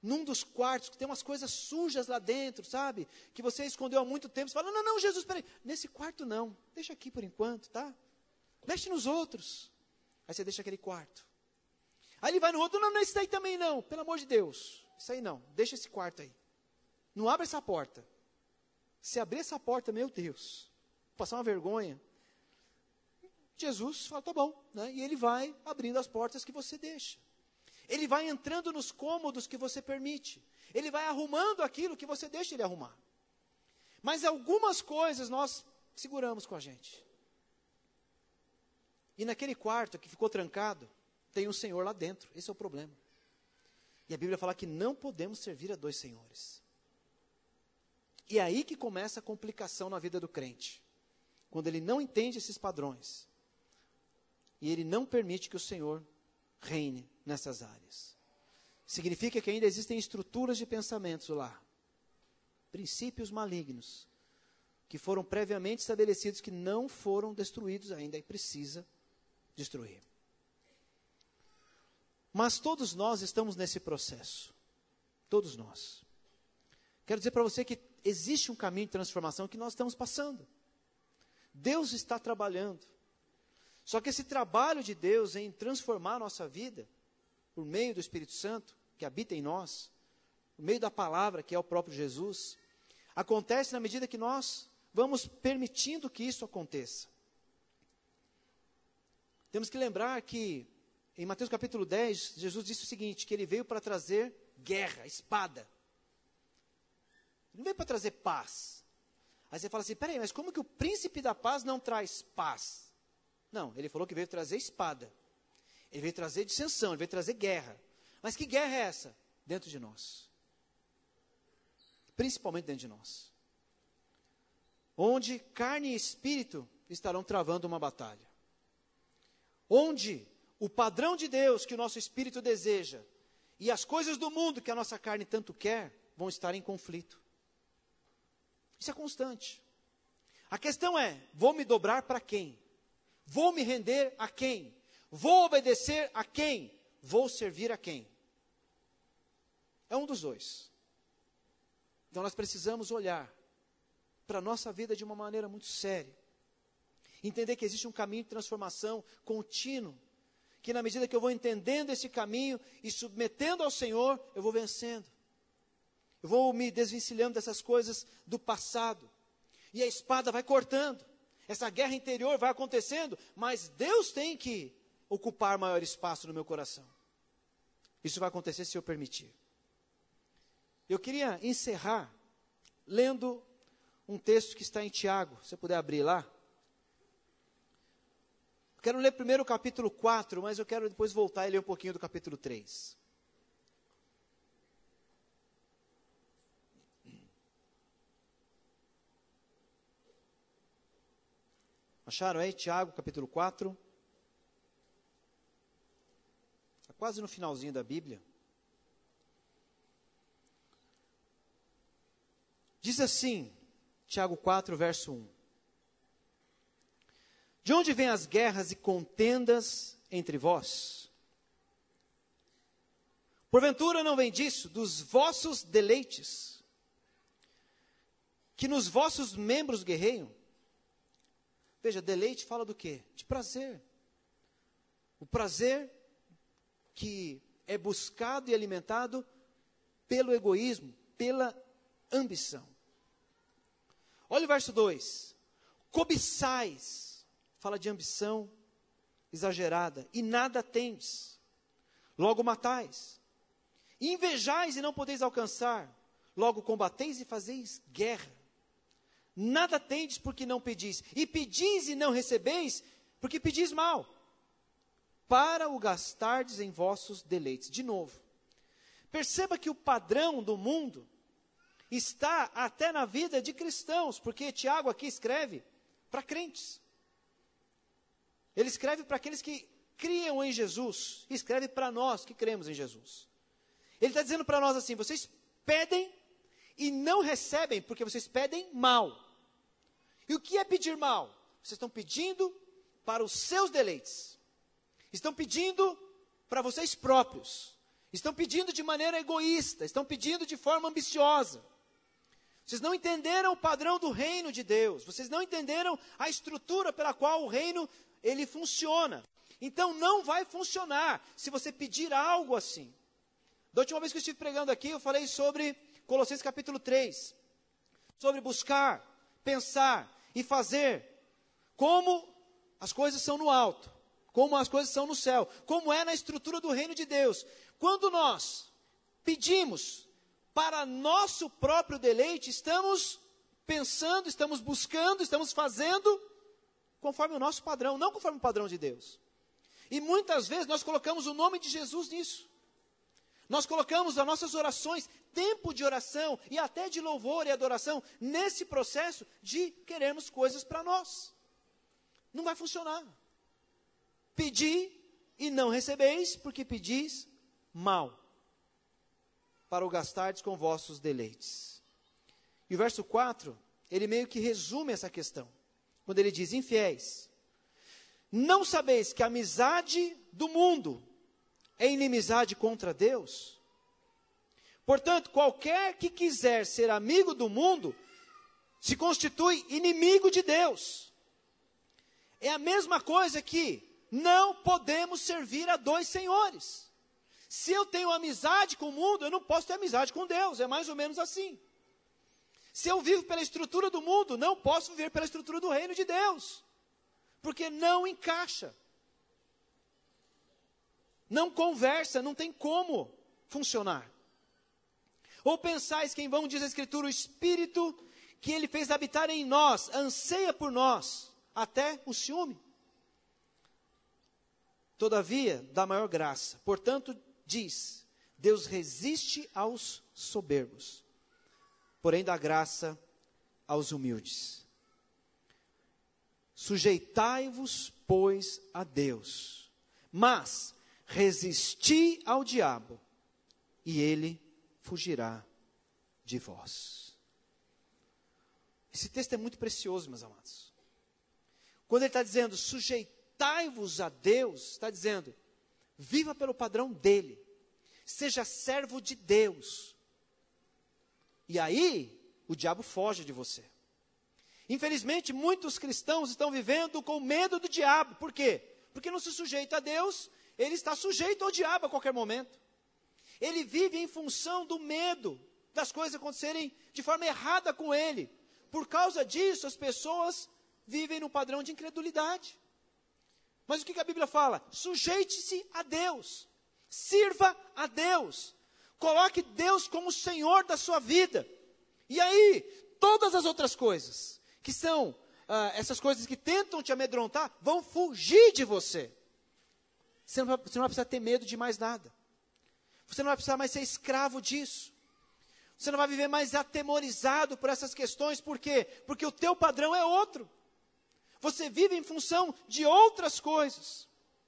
num dos quartos, que tem umas coisas sujas lá dentro, sabe? Que você escondeu há muito tempo. Você fala, não, não, Jesus, peraí. Nesse quarto não. Deixa aqui por enquanto, tá? Mexe nos outros. Aí você deixa aquele quarto. Aí ele vai no outro, não, não, esse daí também não. Pelo amor de Deus. Isso aí não. Deixa esse quarto aí. Não abre essa porta. Se abrir essa porta, meu Deus, vou passar uma vergonha. Jesus fala, tá bom. Né? E ele vai abrindo as portas que você deixa. Ele vai entrando nos cômodos que você permite. Ele vai arrumando aquilo que você deixa ele arrumar. Mas algumas coisas nós seguramos com a gente. E naquele quarto que ficou trancado, tem um Senhor lá dentro. Esse é o problema. E a Bíblia fala que não podemos servir a dois senhores. E é aí que começa a complicação na vida do crente. Quando ele não entende esses padrões. E ele não permite que o Senhor reine nessas áreas. Significa que ainda existem estruturas de pensamentos lá. Princípios malignos. Que foram previamente estabelecidos, que não foram destruídos ainda e precisa destruir. Mas todos nós estamos nesse processo. Todos nós. Quero dizer para você que existe um caminho de transformação que nós estamos passando. Deus está trabalhando. Só que esse trabalho de Deus em transformar a nossa vida, por meio do Espírito Santo, que habita em nós, por meio da palavra, que é o próprio Jesus, acontece na medida que nós vamos permitindo que isso aconteça. Temos que lembrar que, em Mateus capítulo dez, Jesus disse o seguinte, que ele veio para trazer guerra, espada. Ele não veio para trazer paz. Aí você fala assim, peraí, mas como que o príncipe da paz não traz paz? Não, ele falou que veio trazer espada. Ele veio trazer dissensão, ele veio trazer guerra. Mas que guerra é essa? Dentro de nós. Principalmente dentro de nós. Onde carne e espírito estarão travando uma batalha. Onde o padrão de Deus que o nosso espírito deseja e as coisas do mundo que a nossa carne tanto quer vão estar em conflito. Isso é constante. A questão é, vou me dobrar para quem? Vou me render a quem? Vou obedecer a quem? Vou servir a quem? É um dos dois. Então nós precisamos olhar para a nossa vida de uma maneira muito séria. Entender que existe um caminho de transformação contínuo. Que na medida que eu vou entendendo esse caminho e submetendo ao Senhor, eu vou vencendo. Eu vou me desvencilhando dessas coisas do passado. E a espada vai cortando. Essa guerra interior vai acontecendo, mas Deus tem que ocupar maior espaço no meu coração. Isso vai acontecer se eu permitir. Eu queria encerrar lendo um texto que está em Tiago. Se você puder abrir lá. Eu quero ler primeiro o capítulo quatro, mas eu quero depois voltar e ler um pouquinho do capítulo três. Acharam aí? Tiago, capítulo quatro. Está quase no finalzinho da Bíblia. Diz assim, Tiago quatro, verso um. De onde vêm as guerras e contendas entre vós? Porventura não vem disso, dos vossos deleites, que nos vossos membros guerreiam? Veja, deleite fala do quê? De prazer. O prazer que é buscado e alimentado pelo egoísmo, pela ambição. Olha o verso dois. Cobiçais, fala de ambição exagerada, e nada tendes, logo matais. Invejais e não podeis alcançar, logo combateis e fazeis guerra. Nada tendes porque não pedis, e pedis e não recebeis, porque pedis mal, para o gastardes em vossos deleites. De novo, perceba que o padrão do mundo está até na vida de cristãos, porque Tiago aqui escreve para crentes. Ele escreve para aqueles que criam em Jesus, e escreve para nós que cremos em Jesus. Ele está dizendo para nós assim, vocês pedem e não recebem, porque vocês pedem mal. E o que é pedir mal? Vocês estão pedindo para os seus deleites. Estão pedindo para vocês próprios. Estão pedindo de maneira egoísta, estão pedindo de forma ambiciosa. Vocês não entenderam o padrão do reino de Deus, vocês não entenderam a estrutura pela qual o reino ele funciona. Então não vai funcionar se você pedir algo assim. Da última vez que eu estive pregando aqui, eu falei sobre Colossenses capítulo três, sobre buscar, pensar e fazer como as coisas são no alto, como as coisas são no céu, como é na estrutura do reino de Deus. Quando nós pedimos para nosso próprio deleite, estamos pensando, estamos buscando, estamos fazendo conforme o nosso padrão, não conforme o padrão de Deus. E muitas vezes nós colocamos o nome de Jesus nisso. Nós colocamos as nossas orações, tempo de oração e até de louvor e adoração, nesse processo de queremos coisas para nós. Não vai funcionar. Pedi e não recebeis, porque pedis mal, para o gastardes com vossos deleites. E o verso quatro, ele meio que resume essa questão, quando ele diz, infiéis, não sabeis que a amizade do mundo é inimizade contra Deus? Portanto, qualquer que quiser ser amigo do mundo, se constitui inimigo de Deus. É a mesma coisa que não podemos servir a dois senhores. Se eu tenho amizade com o mundo, eu não posso ter amizade com Deus, é mais ou menos assim. Se eu vivo pela estrutura do mundo, não posso viver pela estrutura do reino de Deus, porque não encaixa. Não conversa, não tem como funcionar. Ou pensais que em vão diz a Escritura, o Espírito que Ele fez habitar em nós, anseia por nós, até o ciúme. Todavia, dá maior graça. Portanto, diz, Deus resiste aos soberbos, porém dá graça aos humildes. Sujeitai-vos, pois, a Deus, mas resisti ao diabo, e ele fugirá de vós. Esse texto é muito precioso, meus amados. Quando ele está dizendo, sujeitai-vos a Deus, está dizendo, viva pelo padrão dele, seja servo de Deus. E aí, o diabo foge de você. Infelizmente, muitos cristãos estão vivendo com medo do diabo. Por quê? Porque não se sujeita a Deus, ele está sujeito ao diabo a qualquer momento. Ele vive em função do medo das coisas acontecerem de forma errada com ele. Por causa disso, as pessoas vivem no padrão de incredulidade. Mas o que a Bíblia fala? Sujeite-se a Deus, sirva a Deus, coloque Deus como Senhor da sua vida. E aí, todas as outras coisas, que são ah, essas coisas que tentam te amedrontar, vão fugir de você. Você não, vai, você não vai precisar ter medo de mais nada. Você não vai precisar mais ser escravo disso. Você não vai viver mais atemorizado por essas questões. Por quê? Porque o teu padrão é outro. Você vive em função de outras coisas.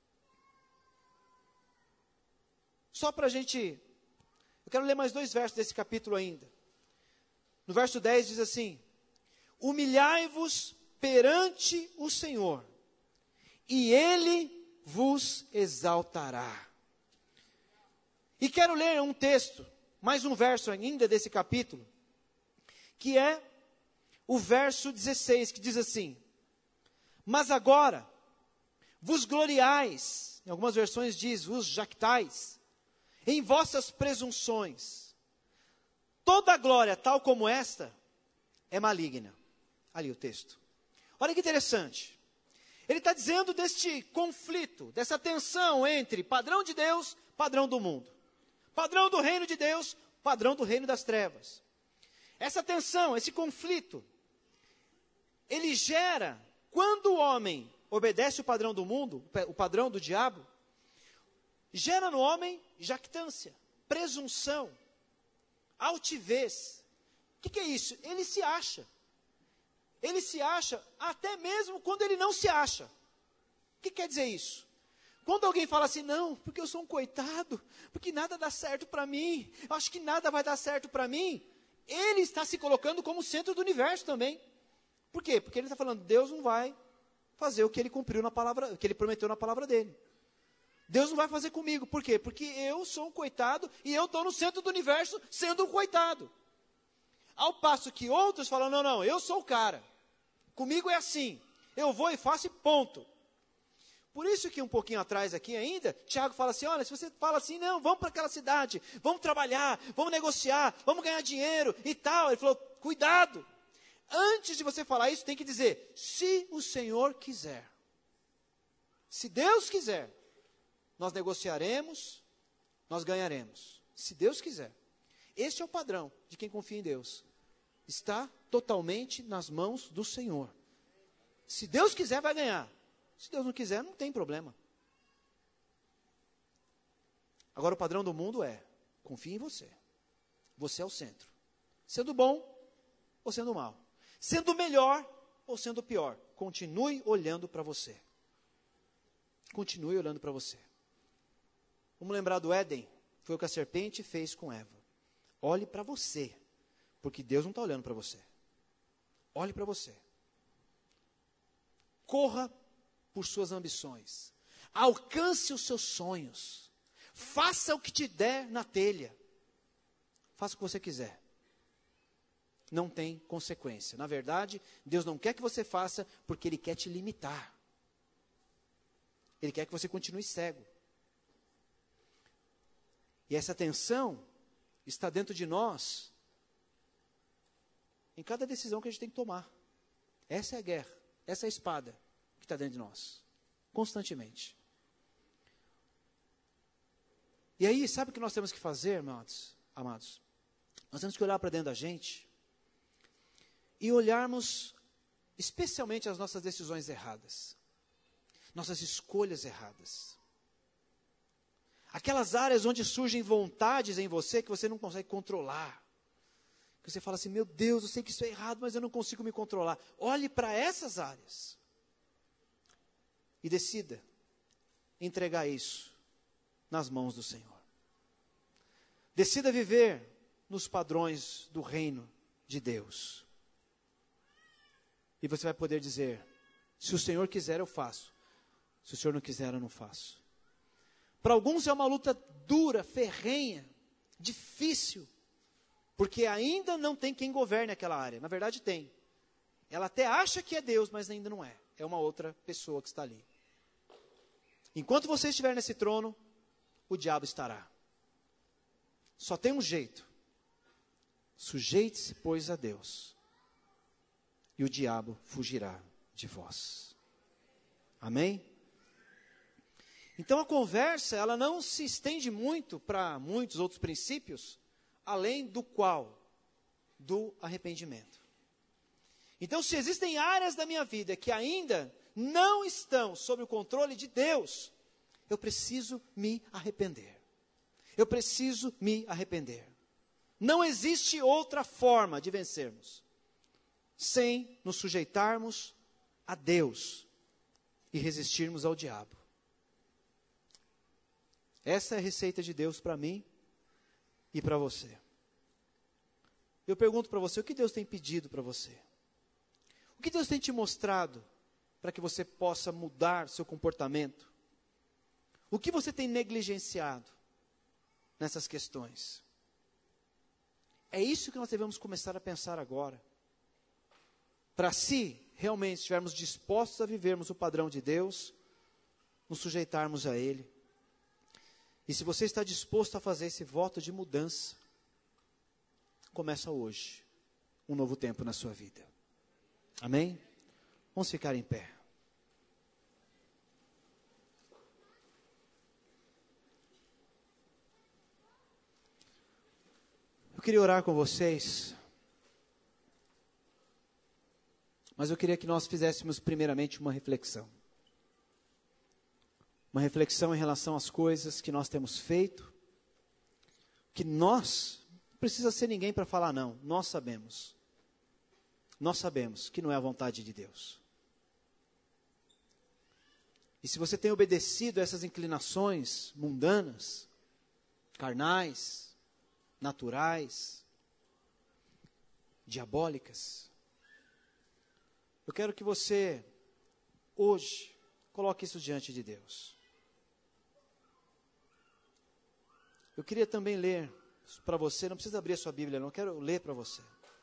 Só para a gente... Eu quero ler mais dois versos desse capítulo ainda. No verso dez diz assim, humilhai-vos perante o Senhor, e Ele vos exaltará. E quero ler um texto, mais um verso ainda desse capítulo, que é o verso dezesseis, que diz assim, mas agora vos gloriais, em algumas versões diz, vos jactais, em vossas presunções. Toda glória tal como esta é maligna. Ali o texto. Olha que interessante. Ele está dizendo deste conflito, dessa tensão entre padrão de Deus, padrão do mundo. Padrão do reino de Deus, padrão do reino das trevas. Essa tensão, esse conflito, ele gera, quando o homem obedece o padrão do mundo, o padrão do diabo, gera no homem jactância, presunção, altivez. O que, que é isso? Ele se acha. Ele se acha até mesmo quando ele não se acha. O que quer dizer isso? Quando alguém fala assim, não, porque eu sou um coitado, porque nada dá certo para mim, eu acho que nada vai dar certo para mim, ele está se colocando como centro do universo também. Por quê? Porque ele está falando, Deus não vai fazer o que ele cumpriu na palavra, o que ele prometeu na palavra dele. Deus não vai fazer comigo. Por quê? Porque eu sou um coitado e eu estou no centro do universo sendo um coitado. Ao passo que outros falam, não, não, eu sou o cara. Comigo é assim. Eu vou e faço e ponto. Por isso que um pouquinho atrás aqui ainda, Tiago fala assim, olha, se você fala assim, não, vamos para aquela cidade, vamos trabalhar, vamos negociar, vamos ganhar dinheiro e tal. Ele falou, cuidado. Antes de você falar isso, tem que dizer, se o Senhor quiser. Se Deus quiser, nós negociaremos, nós ganharemos. Se Deus quiser. Este é o padrão de quem confia em Deus. Está totalmente nas mãos do Senhor. Se Deus quiser, vai ganhar. Se Deus não quiser, não tem problema. Agora o padrão do mundo é, confie em você. Você é o centro. Sendo bom ou sendo mal. Sendo melhor ou sendo pior. Continue olhando para você. Continue olhando para você. Vamos lembrar do Éden. Foi o que a serpente fez com Eva. Olhe para você. Porque Deus não está olhando para você. Olhe para você. Corra por suas ambições. Alcance os seus sonhos. Faça o que te der na telha. Faça o que você quiser. Não tem consequência. Na verdade, Deus não quer que você faça porque Ele quer te limitar. Ele quer que você continue cego. E essa tensão está dentro de nós em cada decisão que a gente tem que tomar. Essa é a guerra, essa é a espada que está dentro de nós, constantemente. E aí, sabe o que nós temos que fazer, amados? amados? Nós temos que olhar para dentro da gente e olharmos especialmente as nossas decisões erradas, nossas escolhas erradas. Aquelas áreas onde surgem vontades em você que você não consegue controlar. Que você fala assim, meu Deus, eu sei que isso é errado, mas eu não consigo me controlar. Olhe para essas áreas. E decida entregar isso nas mãos do Senhor. Decida viver nos padrões do reino de Deus. E você vai poder dizer, se o Senhor quiser eu faço. Se o Senhor não quiser eu não faço. Para alguns é uma luta dura, ferrenha, difícil, porque ainda não tem quem governe aquela área. Na verdade tem. Ela até acha que é Deus, mas ainda não é. É uma outra pessoa que está ali. Enquanto você estiver nesse trono, o diabo estará. Só tem um jeito. Sujeite-se, pois, a Deus, e o diabo fugirá de vós. Amém? Então a conversa, ela não se estende muito para muitos outros princípios, além do qual? Do arrependimento. Então, se existem áreas da minha vida que ainda não estão sob o controle de Deus, eu preciso me arrepender. Eu preciso me arrepender. Não existe outra forma de vencermos, sem nos sujeitarmos a Deus e resistirmos ao diabo. Essa é a receita de Deus para mim e para você. Eu pergunto para você, o que Deus tem pedido para você? O que Deus tem te mostrado para que você possa mudar seu comportamento? O que você tem negligenciado nessas questões? É isso que nós devemos começar a pensar agora. Para se realmente estivermos dispostos a vivermos o padrão de Deus, nos sujeitarmos a Ele. E se você está disposto a fazer esse voto de mudança, começa hoje um novo tempo na sua vida. Amém? Vamos ficar em pé. Eu queria orar com vocês, mas eu queria que nós fizéssemos primeiramente uma reflexão. Uma reflexão em relação às coisas que nós temos feito, que nós, não precisa ser ninguém para falar não, nós sabemos. Nós sabemos que não é a vontade de Deus. E se você tem obedecido a essas inclinações mundanas, carnais, naturais, diabólicas, eu quero que você, hoje, coloque isso diante de Deus. Eu queria também ler para você, não precisa abrir a sua Bíblia, não, eu quero ler para você.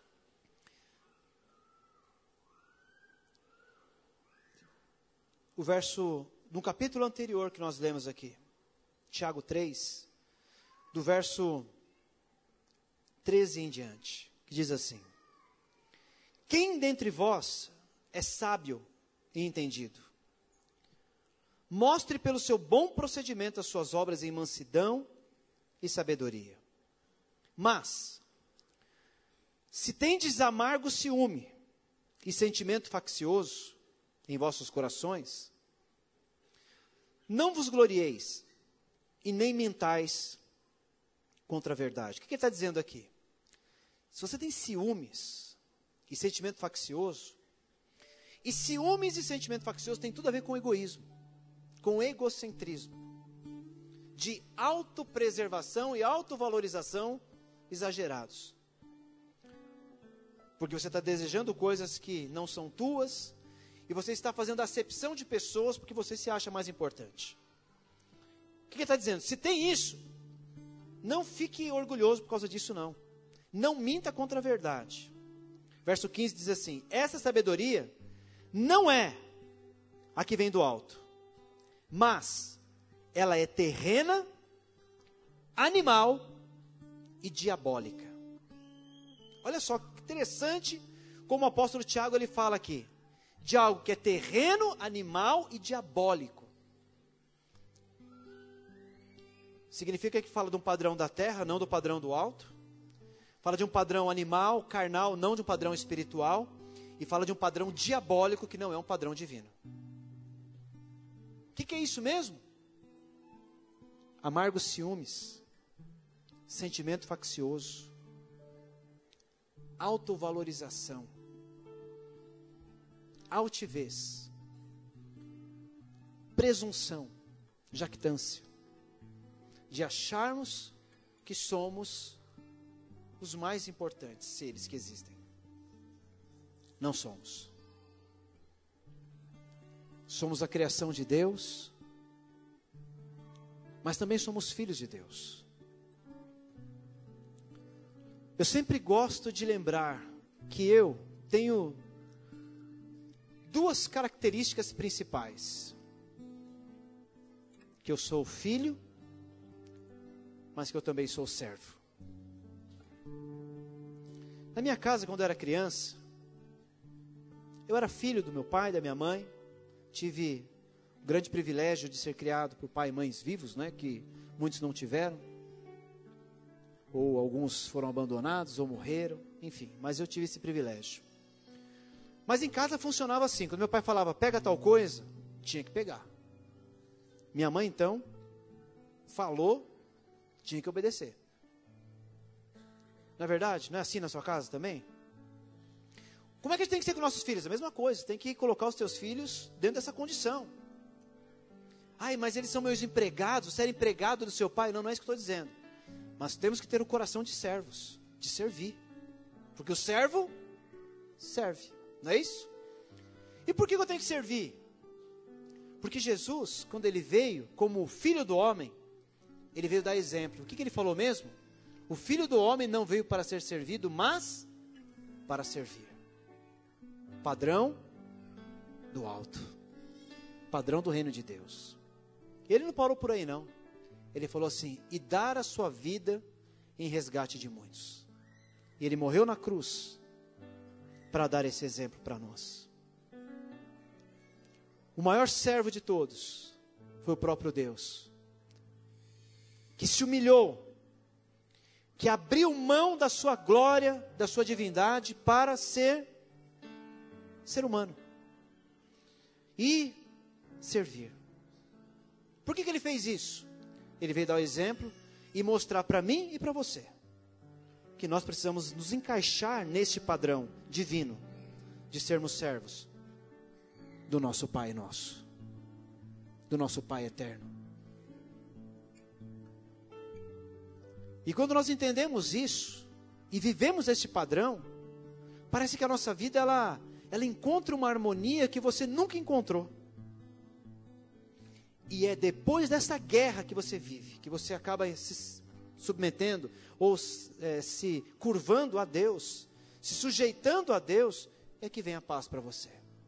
O verso, no capítulo anterior que nós lemos aqui, Tiago três, do verso treze em diante, que diz assim: quem dentre vós é sábio e entendido? Mostre pelo seu bom procedimento as suas obras em mansidão e sabedoria. Mas, se tendes amargo ciúme e sentimento faccioso em vossos corações, não vos glorieis e nem mentais contra a verdade. O que ele está dizendo aqui? Se você tem ciúmes e sentimento faccioso, e ciúmes e sentimento faccioso tem tudo a ver com egoísmo, com egocentrismo, de autopreservação e autovalorização exagerados. Porque você está desejando coisas que não são tuas, e você está fazendo acepção de pessoas porque você se acha mais importante. O que ele está dizendo? Se tem isso, não fique orgulhoso por causa disso não. Não minta contra a verdade. Verso quinze diz assim: essa sabedoria não é a que vem do alto, mas ela é terrena, animal e diabólica. Olha só que interessante como o apóstolo Tiago ele fala aqui de algo que é terreno, animal e diabólico. Significa que fala de um padrão da terra, não do padrão do alto. Fala de um padrão animal, carnal, não de um padrão espiritual. E fala de um padrão diabólico que não é um padrão divino. O que, que é isso mesmo? Amargos ciúmes, sentimento faccioso, autovalorização, altivez, presunção, jactância, de acharmos que somos os mais importantes seres que existem. Não somos. Somos a criação de Deus, mas também somos filhos de Deus. Eu sempre gosto de lembrar que eu tenho duas características principais. Que eu sou filho, mas que eu também sou servo. Na minha casa, quando eu era criança, eu era filho do meu pai, da minha mãe. Tive o grande privilégio de ser criado por pai e mães vivos, né, que muitos não tiveram. Ou alguns foram abandonados, ou morreram, enfim. Mas eu tive esse privilégio. Mas em casa funcionava assim. Quando meu pai falava, pega tal coisa, tinha que pegar. Minha mãe, então, falou, tinha que obedecer. Não é verdade? Não é assim na sua casa também? Como é que a gente tem que ser com nossos filhos? A mesma coisa, tem que colocar os teus filhos dentro dessa condição. Ai, mas eles são meus empregados, você era empregado do seu pai? Não, não é isso que eu estou dizendo. Mas temos que ter o coração de servos, de servir. Porque o servo serve, não é isso? E por que eu tenho que servir? Porque Jesus, quando ele veio como filho do homem, ele veio dar exemplo. O que, que ele falou mesmo? O filho do homem não veio para ser servido, mas para servir. Padrão do alto. Padrão do reino de Deus. Ele não parou por aí não. Ele falou assim, e dar a sua vida em resgate de muitos. E ele morreu na cruz para dar esse exemplo para nós. O maior servo de todos foi o próprio Deus, que se humilhou, que abriu mão da sua glória, da sua divindade, para ser ser humano e servir. Por que que ele fez isso? Ele veio dar o exemplo e mostrar para mim e para você que nós precisamos nos encaixar neste padrão divino de sermos servos do nosso Pai nosso, do nosso Pai eterno. E quando nós entendemos isso e vivemos esse padrão, parece que a nossa vida ela, ela encontra uma harmonia que você nunca encontrou. E é depois dessa guerra que você vive, que você acaba se submetendo ou é, se curvando a Deus, se sujeitando a Deus, é que vem a paz para você.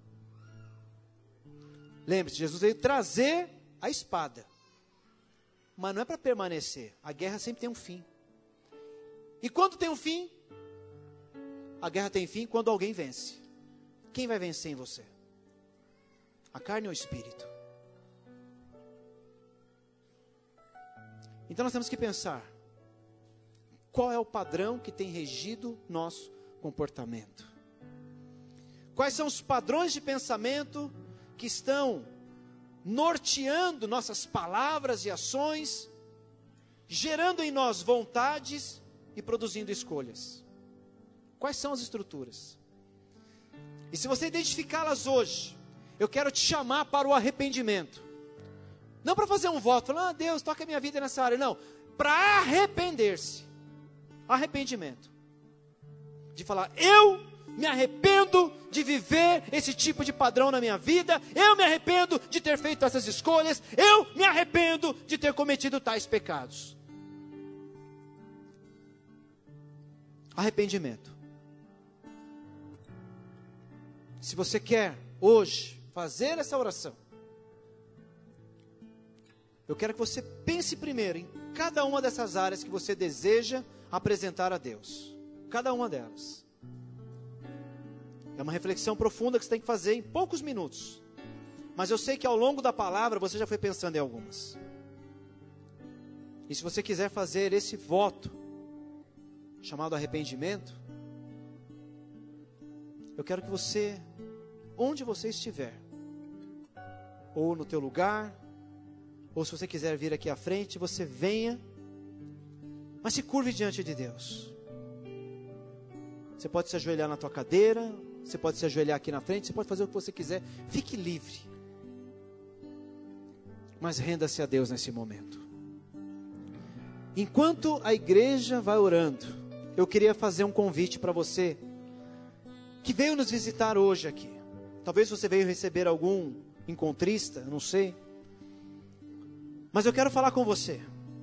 Lembre-se, Jesus veio trazer a espada, mas não é para permanecer. A guerra sempre tem um fim. E quando tem um fim? A guerra tem fim quando alguém vence. Quem vai vencer em você? A carne ou o espírito? Então nós temos que pensar, qual é o padrão que tem regido nosso comportamento? Quais são os padrões de pensamento que estão norteando nossas palavras e ações, gerando em nós vontades e produzindo escolhas? Quais são as estruturas? E se você identificá-las hoje, eu quero te chamar para o arrependimento. Não para fazer um voto, falando, ah, Deus, toca a minha vida nessa área. Não, para arrepender-se. Arrependimento. De falar, eu me arrependo de viver esse tipo de padrão na minha vida. Eu me arrependo de ter feito essas escolhas. Eu me arrependo de ter cometido tais pecados. Arrependimento. Se você quer hoje fazer essa oração, eu quero que você pense primeiro em cada uma dessas áreas que você deseja apresentar a Deus. Cada uma delas. É uma reflexão profunda que você tem que fazer em poucos minutos. Mas eu sei que ao longo da palavra você já foi pensando em algumas. E se você quiser fazer esse voto, chamado arrependimento, eu quero que você, onde você estiver, ou no teu lugar, ou se você quiser vir aqui à frente, você venha, mas se curve diante de Deus. Você pode se ajoelhar na tua cadeira, você pode se ajoelhar aqui na frente, você pode fazer o que você quiser, fique livre. Mas renda-se a Deus nesse momento. Enquanto a igreja vai orando, eu queria fazer um convite para você, que veio nos visitar hoje aqui. Talvez você veio receber algum encontrista, não sei. Mas eu quero falar com você.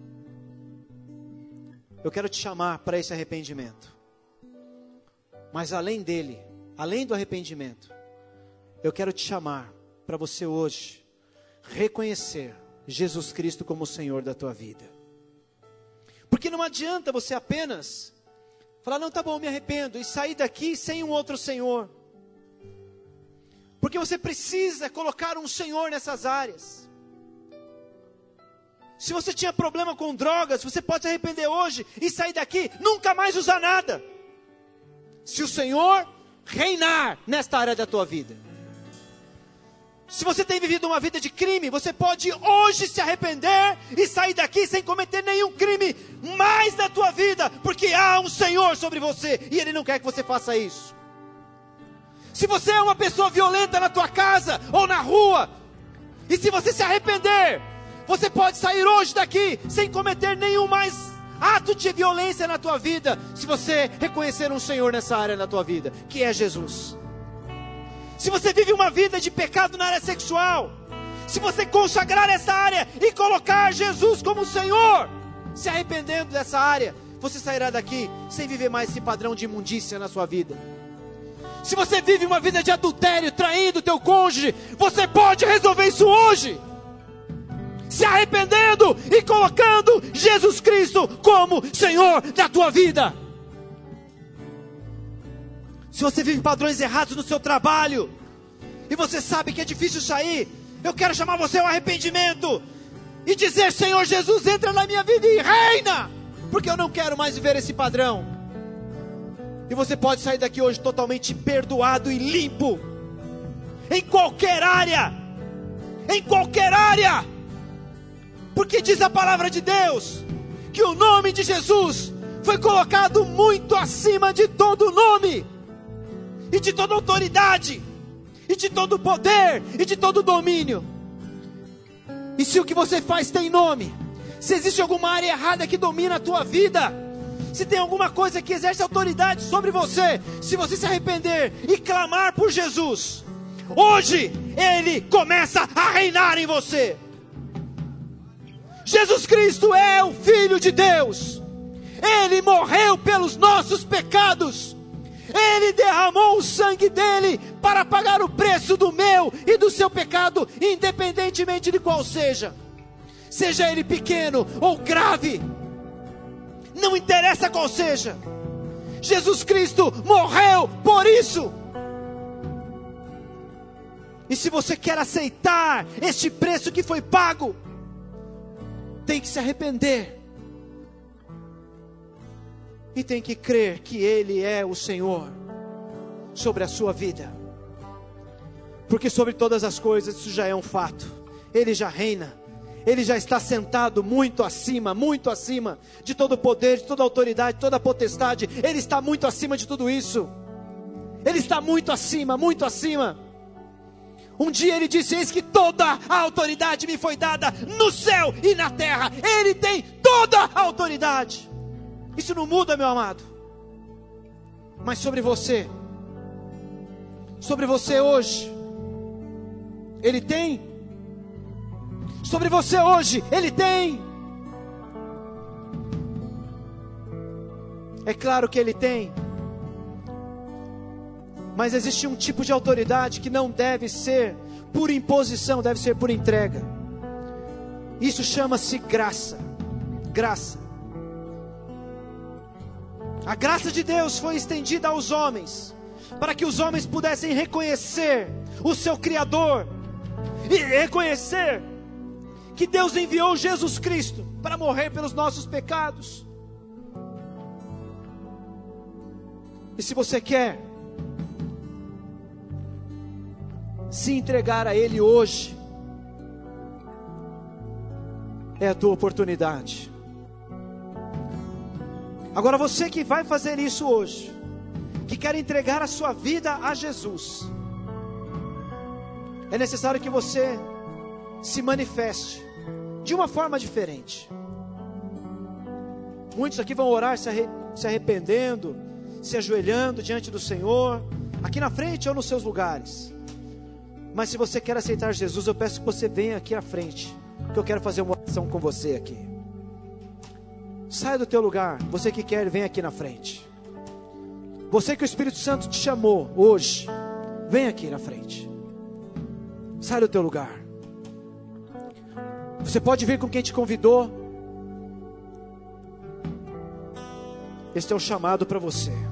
Eu quero te chamar para esse arrependimento. Mas além dele, além do arrependimento, eu quero te chamar para você hoje reconhecer Jesus Cristo como o Senhor da tua vida. Porque não adianta você apenas falar, não, tá bom, eu me arrependo, e sair daqui sem um outro Senhor. Porque você precisa colocar um Senhor nessas áreas. Se você tinha problema com drogas, você pode se arrepender hoje e sair daqui, nunca mais usar nada. Se o Senhor reinar nesta área da tua vida. Se você tem vivido uma vida de crime, você pode hoje se arrepender e sair daqui sem cometer nenhum crime mais na tua vida, porque há um Senhor sobre você e Ele não quer que você faça isso. Se você é uma pessoa violenta na tua casa ou na rua, e se você se arrepender, você pode sair hoje daqui sem cometer nenhum mais ato de violência na tua vida, se você reconhecer um Senhor nessa área na tua vida, que é Jesus. Se você vive uma vida de pecado na área sexual, se você consagrar essa área e colocar Jesus como Senhor, se arrependendo dessa área, você sairá daqui sem viver mais esse padrão de imundícia na sua vida. Se você vive uma vida de adultério, traindo o teu cônjuge, você pode resolver isso hoje, se arrependendo e colocando Jesus Cristo como Senhor da tua vida. Se você vive padrões errados no seu trabalho, e você sabe que é difícil sair, eu quero chamar você ao arrependimento, e dizer, Senhor Jesus, entra na minha vida e reina, porque eu não quero mais viver esse padrão. E você pode sair daqui hoje totalmente perdoado e limpo, em qualquer área, em qualquer área, porque diz a palavra de Deus, que o nome de Jesus foi colocado muito acima de todo nome, e de toda autoridade, e de todo poder, e de todo domínio. E se o que você faz tem nome, se existe alguma área errada que domina a tua vida, se tem alguma coisa que exerce autoridade sobre você, se você se arrepender e clamar por Jesus, hoje Ele começa a reinar em você. Jesus Cristo é o Filho de Deus. Ele morreu pelos nossos pecados. Ele derramou o sangue dele para pagar o preço do meu e do seu pecado, independentemente de qual seja. Seja ele pequeno ou grave, não interessa qual seja. Jesus Cristo morreu por isso. E se você quer aceitar este preço que foi pago, tem que se arrepender. E tem que crer que Ele é o Senhor sobre a sua vida. Porque sobre todas as coisas isso já é um fato. Ele já reina. Ele já está sentado muito acima, muito acima de todo poder, de toda autoridade, de toda potestade. Ele está muito acima de tudo isso. Ele está muito acima, muito acima. Um dia ele disse: eis que toda a autoridade me foi dada no céu e na terra. Ele tem toda a autoridade. Isso não muda, meu amado. Mas sobre você, sobre você hoje, Ele tem. Sobre você hoje, Ele tem. É claro que Ele tem. Mas existe um tipo de autoridade que não deve ser por imposição, deve ser por entrega. Isso chama-se graça. Graça. A graça de Deus foi estendida aos homens, para que os homens pudessem reconhecer o seu Criador, e reconhecer que Deus enviou Jesus Cristo para morrer pelos nossos pecados. E se você quer se entregar a Ele hoje, é a tua oportunidade. Agora você que vai fazer isso hoje, que quer entregar a sua vida a Jesus, é necessário que você se manifeste de uma forma diferente. Muitos aqui vão orar se, arre- se arrependendo, se ajoelhando diante do Senhor, aqui na frente ou nos seus lugares. Mas se você quer aceitar Jesus, eu peço que você venha aqui à frente, que eu quero fazer uma oração com você aqui. Saia do teu lugar, você que quer, vem aqui na frente. Você que o Espírito Santo te chamou hoje, vem aqui na frente. Saia do teu lugar. Você pode vir com quem te convidou. Este é o chamado para você.